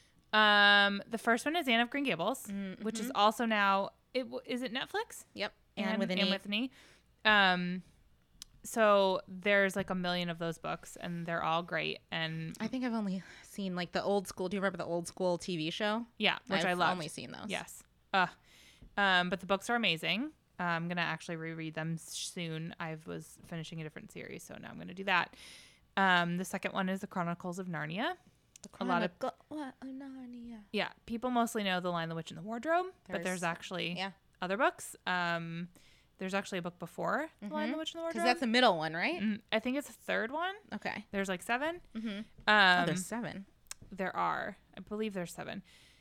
Um, the first one is Anne of Green Gables, which is also now it w- is it Netflix? Yep. Anne, And with an Anne E. with an E. Um, so there's like a million of those books, and they're all great. And I think I've only seen like the old school. Do you remember the old school T V show? yeah, which I've I love. only seen those. Yes. Uh, um, but the books are amazing. Uh, I'm gonna actually reread them soon. I was finishing a different series, so now I'm gonna do that. Um, the second one is the Chronicles of Narnia. The A lot of- Chronicle- what? Oh, Narnia. Yeah, people mostly know The Lion, the Witch, and the Wardrobe, but There's- there's actually Yeah. other books. Um, there's actually a book before The Lion, the Witch, and the Because Wardrobe. that's the middle one, right? Mm, I think it's the third one. Okay. There's like seven. Mm-hmm. Um, oh, there's seven. There are. I believe there's seven.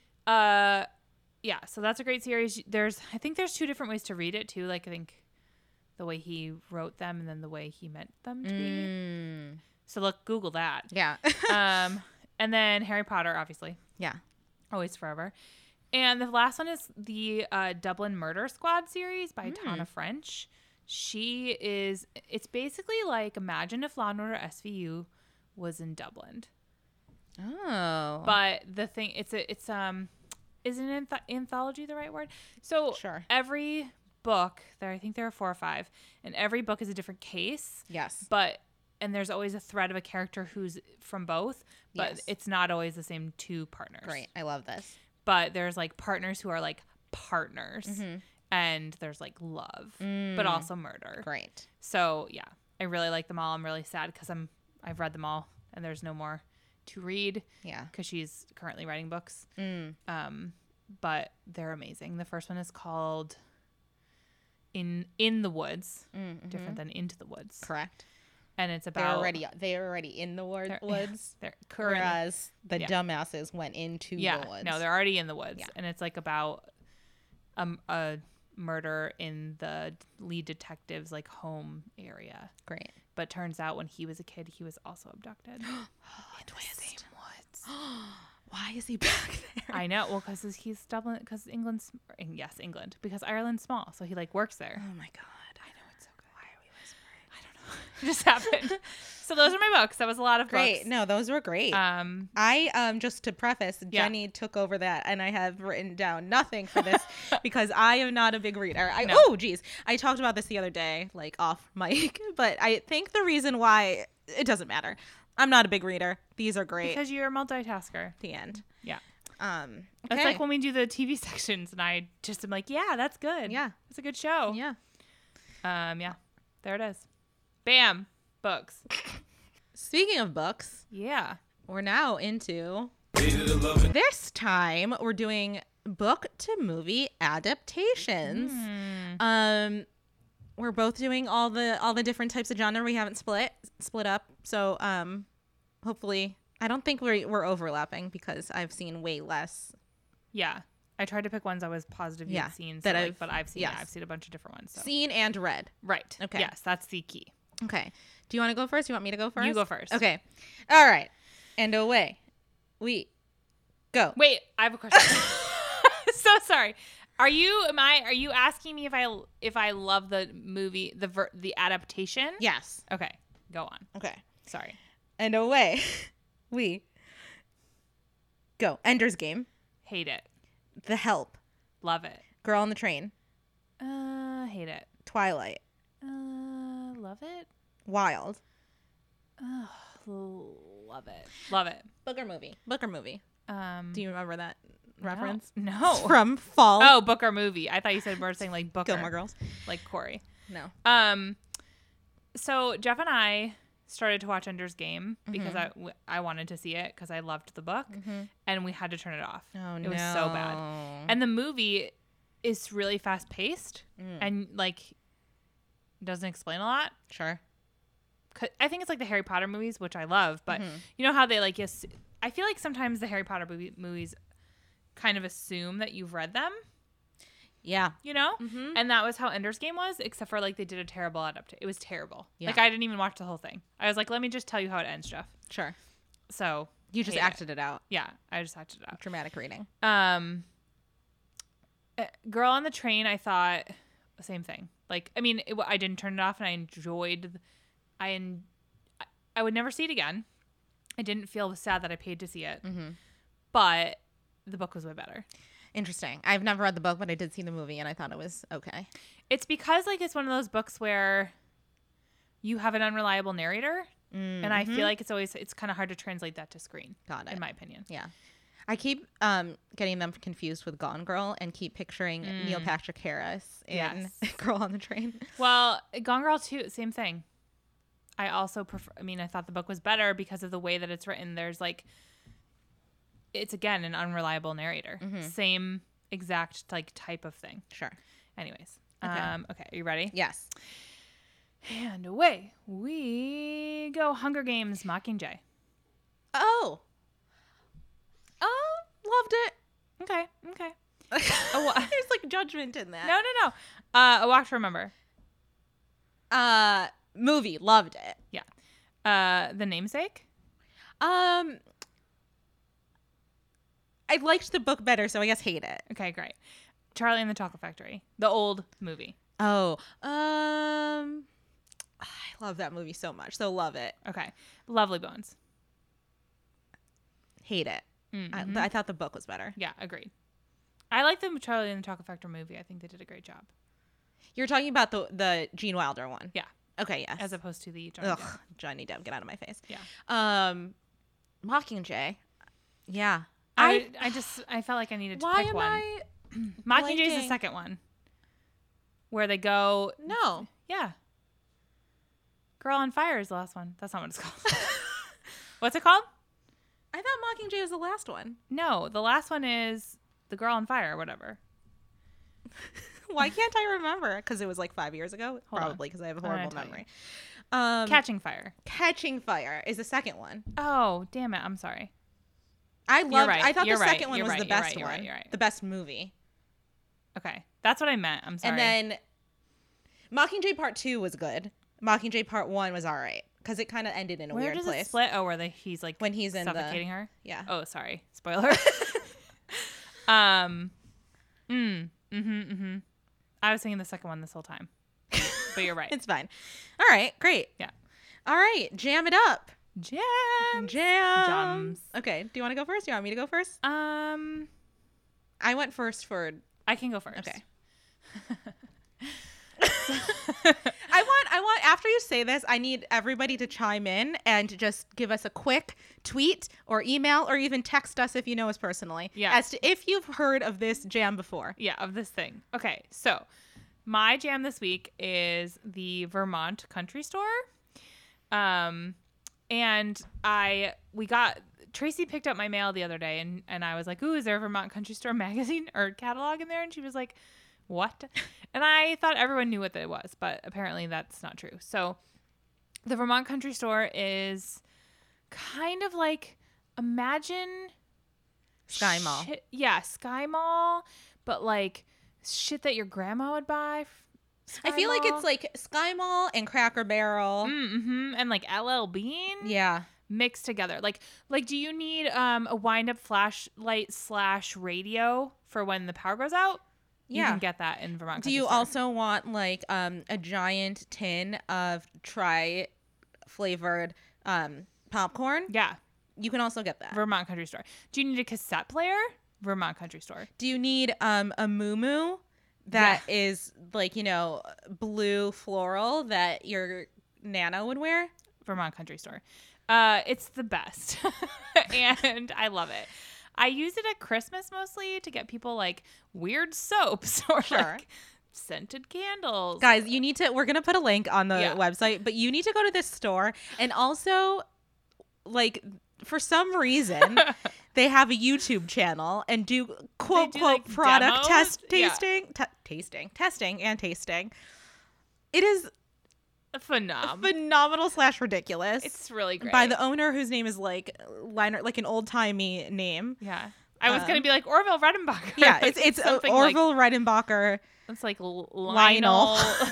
Uh yeah, so that's a great series. There's I think there's two different ways to read it too. Like I think the way he wrote them and then the way he meant them to be. Mm. So look, Google that. Yeah. um and then Harry Potter, obviously. yeah. Always forever. And the last one is the uh, Dublin Murder Squad series by Tana French. She is it's basically like imagine if Law and Order S V U was in Dublin. Oh. But the thing it's a it's um is an anth- anthology the right word? So Sure. every book there I think there are four or five, and every book is a different case. yes. But and there's always a thread of a character who's from both, but Yes. it's not always the same two partners. Great. I love this. But there's like partners who are like partners, Mm-hmm. and there's like love, Mm. but also murder. Great. So yeah, I really like them all. I'm really sad because I'm I've read them all, and there's no more to read Yeah. because she's currently writing books. Mm. Um, but they're amazing. The first one is called In In the Woods, Mm-hmm. different than Into the Woods, Correct. and it's They're about already they're already in the word, They're- woods, they're currently whereas the Yeah. dumbasses went into yeah the woods. no they're already in the woods, Yeah. and it's like about um a murder in the lead detective's like home area. Great. But turns out when he was a kid, he was also abducted. Twist. Why is he back there? I know. Well, because he's Dublin, because England's, yes, England, because Ireland's small. So he like works there. Oh my god. I know, it's so good. Why are we whispering? I don't know. It just happened. So those are my books. That was a lot of Great. books. No, those were great. Um, I um just to preface, Yeah. Jenny took over that, and I have written down nothing for this because I am not a big reader. I No. oh geez, I talked about this the other day, like off mic, but I think the reason why it doesn't matter. I'm not a big reader. These are great. because you're a multitasker. the end. Yeah. Um. It's Okay. like when we do the T V sections, and I just am like, yeah, that's good. Yeah. It's a good show. yeah. Um, yeah. There it is. Bam. Books. Speaking of books, Yeah. we're now into this time we're doing book to movie adaptations. Hmm. Um we're both doing all the all the different types of genre. We haven't split split up. So um hopefully I don't think we're we're overlapping because I've seen way less. Yeah. I tried to pick ones I was positive Yeah, you'd seen, so that like, I've- but I've seen yes. yeah, I've seen a bunch of different ones. So. Seen and read. Right. Okay. Yes, that's the key. Okay. Do you want to go first? Do you want me to go first? You go first. Okay. All right. And away we go. Wait, I have a question. So sorry. Are you am I are you asking me if I if I love the movie the ver, the adaptation? Yes. Okay. Go on. Okay. Sorry. And away we go. Ender's Game. Hate it. The Help. Love it. Girl on the Train. Uh hate it. Twilight. Uh love it? Wild. Oh, love it. Love it. Book or movie? Book or movie? Um, Do you remember that reference? No. It's from Fall. Oh, book or movie. I thought you said we were saying like Booker. Gilmore Girls. Like Corey. No. Um, so Jeff and I started to watch Ender's Game because Mm-hmm. I, w- I wanted to see it because I loved the book, and we had to turn it off. Oh, it was so bad. And the movie is really fast paced Mm. and like doesn't explain a lot. Sure. 'Cause I think it's like the Harry Potter movies, which I love, but Mm-hmm. you know how they like yes, I feel like sometimes the Harry Potter movie, movies kind of assume that you've read them. Yeah. You know? Mm-hmm. And that was how Ender's Game was, except for like they did a terrible adaptation. It was terrible. Yeah. Like I didn't even watch the whole thing. I was like, let me just tell you how it ends, Jeff. Sure. So You just hate acted it. out. Yeah, I just acted it out. Dramatic reading. Um, uh, Girl on the Train, I thought the same thing. Like, I mean, it, I didn't turn it off, and I enjoyed. I en- I would never see it again. I didn't feel sad that I paid to see it, Mm-hmm. but the book was way better. Interesting. I've never read the book, but I did see the movie, and I thought it was okay. It's because like it's one of those books where you have an unreliable narrator, Mm-hmm. and I feel like it's always it's kind of hard to translate that to screen. Got it. In my opinion. Yeah. I keep um, getting them confused with Gone Girl and keep picturing Neil Patrick Harris in Yes. Girl on the Train. Well, Gone Girl too, same thing. I also prefer, I mean, I thought the book was better because of the way that it's written. There's like, it's again an unreliable narrator. Same exact like type of thing. Sure. Anyways. Okay. Um, okay. Are you ready? Yes. And away we go. Hunger Games Mockingjay. Oh. Oh, loved it. Okay. Okay. oh, there's like judgment in that. No, no, no. Uh, A Walk to Remember. Uh, movie, loved it. Yeah. Uh, The Namesake. Um, I liked the book better, so I guess hate it. Okay, great. Charlie and the Chocolate Factory. The old movie. Oh, um, I love that movie so much, so love it. Okay. Lovely Bones. Hate it. Mhm. I, I thought the book was better. Yeah, agreed. I like the Charlie and the Chocolate Factory movie. I think they did a great job. You're talking about the the Gene Wilder one. Yeah. Okay, yes. As opposed to the Johnny Ugh, Depp. Johnny Depp, get out of my face. Yeah. Um, Mockingjay. Yeah. I, I just I felt like I needed to why pick am one. I? Mockingjay is the blanking? second one. Where they go No. Yeah. Girl on Fire is the last one. That's not what it's called. What's it called? I thought Mockingjay was the last one. No, the last one is The Girl on Fire or whatever. Why can't I remember? Because it was like five years ago. Hold on. Probably because I have a I'm gonna horrible tell you. memory. Um, Catching Fire. Catching Fire is the second one. Oh, damn it. I'm sorry. I loved. right. I thought You're the right. second one You're was right. the You're best right. You're one. right. You're right. The best movie. Okay. That's what I meant. I'm sorry. And then Mockingjay Part Two was good. Mockingjay Part One was all right because it kind of ended in a where weird does place. it split? Oh, where they, he's like When he's in the- suffocating her? Yeah. Oh, sorry. Spoiler. um, mm, mm-hmm, mm-hmm. I was thinking the second one this whole time. But you're right. It's fine. All right. Great. Yeah. All right. Jam it up. Jam. Jam. Jams. Okay. Do you want to go first? Do you want me to go first? Um, I went first for. I can go first. Okay. I want I want after you say this, I need everybody to chime in and just give us a quick tweet or email or even text us if you know us personally. Yeah. As to if you've heard of this jam before. Yeah, of this thing. Okay, so my jam this week is the Vermont Country Store. Um, and I we got Tracy picked up my mail the other day, and and I was like, "Ooh, is there a Vermont Country Store magazine or catalog in there?" And she was like, "What?" And I thought everyone knew what that was, but apparently that's not true. So the Vermont Country Store is kind of like, imagine Sky Mall. shit- yeah, Sky Mall, but like shit that your grandma would buy. I feel like it's like Sky Mall and Cracker Barrel. Mm-hmm. And like L L Bean Yeah. mixed together. Like, like, do you need um a wind up flashlight slash radio for when the power goes out? You Yeah. can get that in Vermont. Do Country you Store. also want like um a giant tin of tri flavored um popcorn? Yeah, You can also get that. Vermont Country Store. Do you need a cassette player? Vermont Country Store. Do you need um a moo that is like, you know, blue floral that your Nana would wear? Vermont Country Store. Uh, it's the best. And I love it. I use it at Christmas mostly to get people like weird soaps or Sure. like scented candles. Guys, you need to, we're going to put a link on the Yeah. website, but you need to go to this store. And also, like, for some reason, they have a YouTube channel and do quote, do, quote, like, product demos? test Yeah. tasting, te- tasting, testing and tasting. It is Phenom. phenomenal slash ridiculous. It's really great. By the owner whose name is like Leonard, like an old timey name. Yeah. I was Um, going to be like Orville Redenbacher. Yeah, it's it's uh, something like- Orville Redenbacher. It's like L- Lionel. Lionel.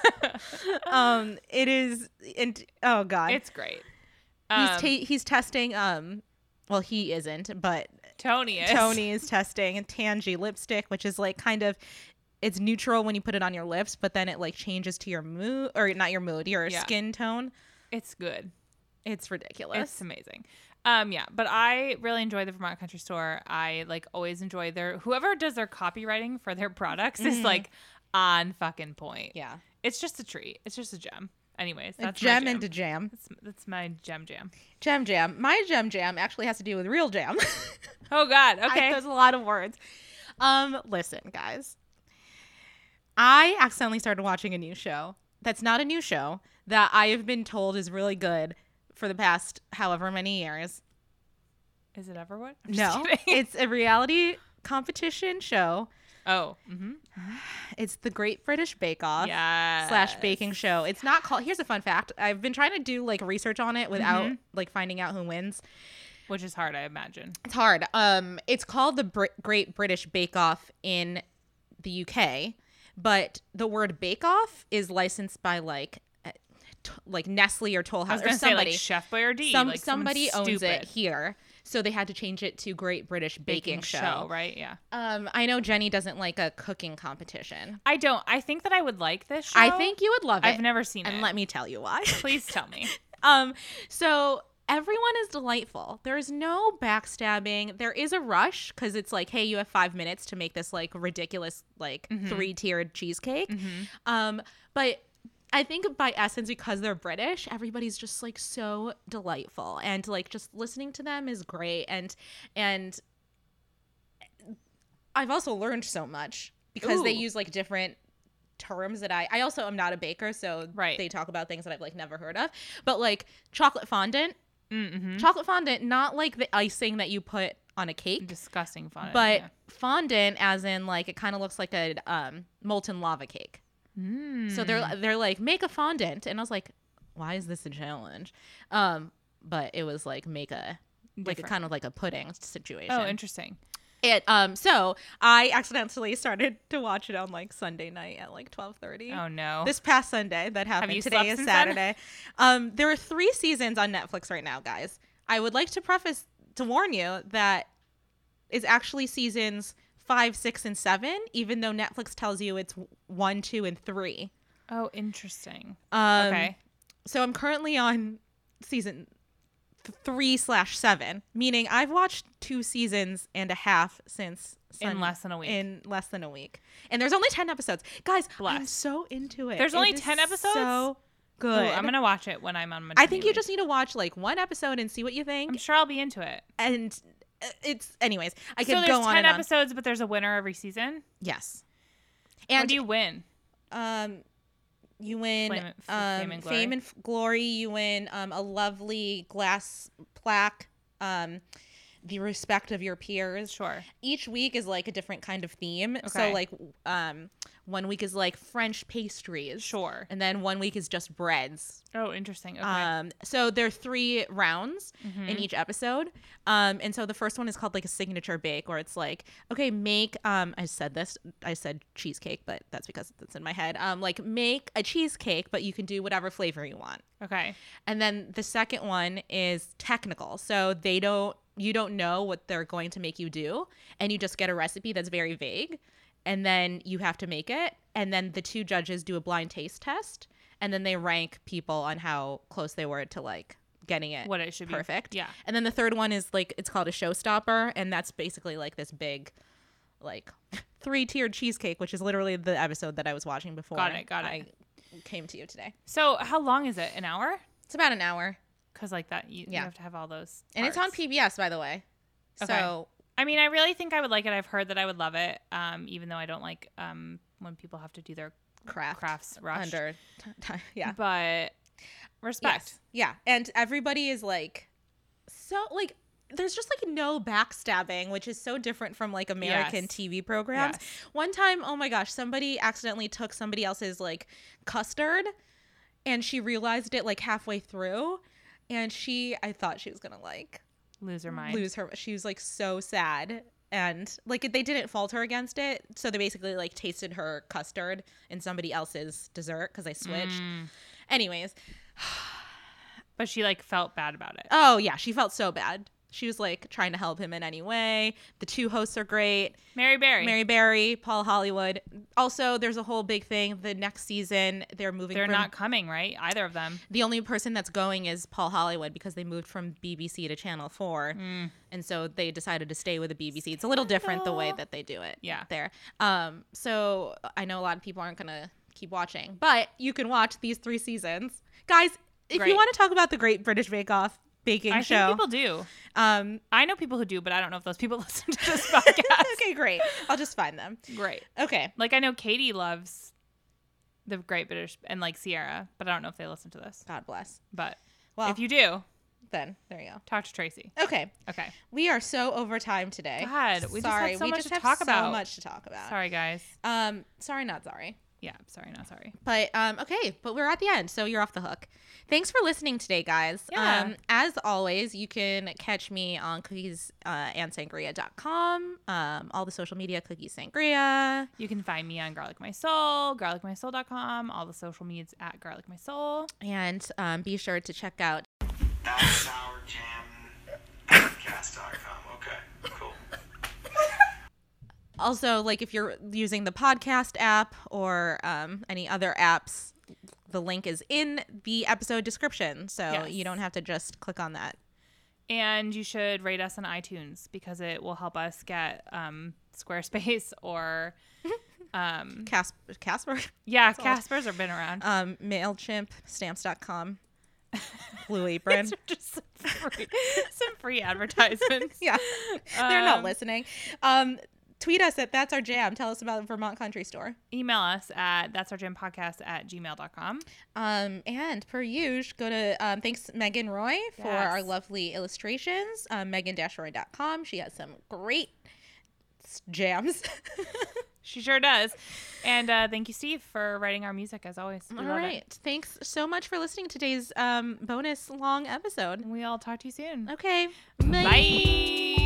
um, it is, and oh god, It's great. he's Um, ta- he's testing. Um, well, he isn't, but Tony is. Tony is testing Tangy lipstick, which is like kind of. It's neutral when you put it on your lips, but then it like changes to your mood, or not your mood, your Yeah. skin tone. It's good. It's ridiculous. It's amazing. Um, yeah, but I really enjoy the Vermont Country Store. I like always enjoy their whoever does their copywriting for their products is like on fucking point. yeah, It's just a treat. It's just a gem. Anyways, a that's gem my and a jam. That's, that's my gem jam. Gem jam. My gem jam actually has to do with real jam. Oh God. I- Okay. there's a lot of words. Um, listen, guys. I accidentally started watching a new show. That's not a new show that I have been told is really good for the past however many years. Is it Everwood? I'm just No, kidding. it's a reality competition show. Oh. Mm-hmm. It's the Great British Bake Off. Yeah. Slash baking show. It's not called. Here's a fun fact. I've been trying to do like research on it without Mm-hmm. like finding out who wins. Which is hard, I imagine. It's hard. Um, it's called the Br- Great British Bake Off in the U K, but the word Bake Off is licensed by like, uh, t- like Nestle or Toll I House was or gonna say somebody. like Chef Boyardee. Some like someone somebody owns it stupid. here, so they had to change it to Great British Baking, show. right? Yeah. Um, I know Jenny doesn't like a cooking competition. I don't. I think that I would like this show. I think you would love it. I've never seen and it. let me tell you why. Please tell me. Um, so everyone is delightful. There is no backstabbing. There is a rush because it's like, hey, you have five minutes to make this like ridiculous, like Mm-hmm. three tiered cheesecake. Um, but I think by essence, because they're British, everybody's just like so delightful, and like just listening to them is great. And and I've also learned so much because they Ooh. use like different terms that I I also am not a baker, so Right. they talk about things that I've like never heard of. But like chocolate fondant, Mm-hmm. chocolate fondant, not like the icing that you put on a cake, Disgusting fun. but yeah. fondant as in like it kind of looks like a um, molten lava cake. Mm. So they're they're like make a fondant, and I was like, why is this a challenge? Um, but it was like make a like a Different. kind of like a pudding situation. Oh, interesting. It um so I accidentally started to watch it on like Sunday night at like twelve thirty. Oh no. This past Sunday that happened. you Today slept is since then? Saturday. Um, there are three seasons on Netflix right now, guys. I would like to preface to warn you that it's actually seasons five, six, and seven, even though Netflix tells you it's one, two, and three. oh, interesting. Um, Okay. So I'm currently on season th- three slash seven, meaning I've watched two seasons and a half since In Sun- less than a week. In less than a week, and there's only ten episodes, guys. I'm Bless. so into it. There's It only is ten episodes? So Ooh, good. I'm gonna watch it when I'm on my. I think you just need to watch like one episode and see what you think. I'm sure I'll be into it. And uh, it's, anyways, I So could there's go on ten and on. episodes, but there's a winner every season. Yes. And And do you win? um, you win Flame- f- um, fame and glory? fame and f- glory. You win um, a lovely glass plaque. Um, the respect of your peers. Sure. Each week is like a different kind of theme. So Okay. like um, one week is like French pastries. Sure. And then one week is just breads. Oh, interesting. Okay. Um, so there are three rounds Mm-hmm. in each episode. Um, and so the first one is called like a signature bake, where it's like, okay, make, um, I said this, I said cheesecake, but that's because it's in my head. Um, like make a cheesecake, but you can do whatever flavor you want. okay. And then the second one is technical. So they don't, you don't know what they're going to make you do, and you just get a recipe that's very vague, and then you have to make it. And then the two judges do a blind taste test, and then they rank people on how close they were to like getting it What it should be. perfect. Yeah. And then the third one is like, it's called a showstopper, and that's basically like this big, like three tiered cheesecake, which is literally the episode that I was watching before. Got it, got it. I came to you today. So how long is it? An hour? It's about an hour. Because like that, you, Yeah. you have to have all those. And it's on parts. P B S, by the way. Okay. So I mean, I really think I would like it. I've heard that I would love it, um, even though I don't like um, when people have to do their craft crafts rushed. under t- time. Yeah. But respect. Yes. Yeah. And everybody is like, so like, there's just like no backstabbing, which is so different from like American Yes. T V programs. Yes. One time, oh my gosh, somebody accidentally took somebody else's like custard and she realized it like halfway through. And she, I thought she was going to like Lose her mind. lose her. She was like so sad. And like they didn't fault her against it. So they basically like tasted her custard in somebody else's dessert because they switched. Mm. Anyways. But she like felt bad about it. Oh, yeah. She felt so bad. She was like trying to help him in any way. The two hosts are great. Mary Berry. Mary Berry, Paul Hollywood. Also, there's a whole big thing. The next season, they're moving. They're from, not coming, right? Either of them. The only person that's going is Paul Hollywood because they moved from B B C to Channel four. Mm. And so they decided to stay with the B B C. It's a little different the way that they do it Yeah. there. Um, so I know a lot of people aren't going to keep watching. But you can watch these three seasons. Guys, if Great. you want to talk about the Great British Bake Off baking I show. think people do. Um, I know people who do, but I don't know if those people listen to this podcast. okay, great. I'll just find them. Great. Okay. Like I know Katie loves the Great British and like Sierra, but I don't know if they listen to this. God bless. But Well, if you do, then there you go. talk to Tracy. Okay. Okay. We are so over time today. God, we just sorry. had so we much just to have talk so about. much to talk about. Sorry, guys. Um, sorry, not sorry. Yeah, sorry, not sorry. But um, okay, but we're at the end, so you're off the hook. Thanks for listening today, guys. Yeah. Um, as always, you can catch me on cookies uh, and sangria dot com. Um, all the social media, Cookies Sangria. You can find me on Garlic My Soul, garlic my soul dot com, all the social medias at Garlic My Soul. And um, be sure to check out That Sour Jam podcast dot com. Okay, cool. also, like if you're using the podcast app or um, any other apps, the link is in the episode description. So Yes. you don't have to just click on that. And you should rate us on iTunes because it will help us get um, Squarespace or um, Cas- Casper, yeah, all. Casper's have been around. um, MailChimp, Stamps dot com, Blue Apron. These are just some free, some free advertisements. Yeah, they're not Um, listening. Um, tweet us at That's Our Jam. Tell us about Vermont Country Store. Email us at that's our jam podcast at gmail dot com. Um, and per usual, go to um, thanks Megan Roy for Yes. our lovely illustrations. Um, Megan Roy dot com. She has some great s- jams. She sure does. And uh, thank you, Steve, for writing our music as always. We All love right. it. Thanks so much for listening to today's um, bonus long episode. And we'll talk to you soon. Okay. Bye.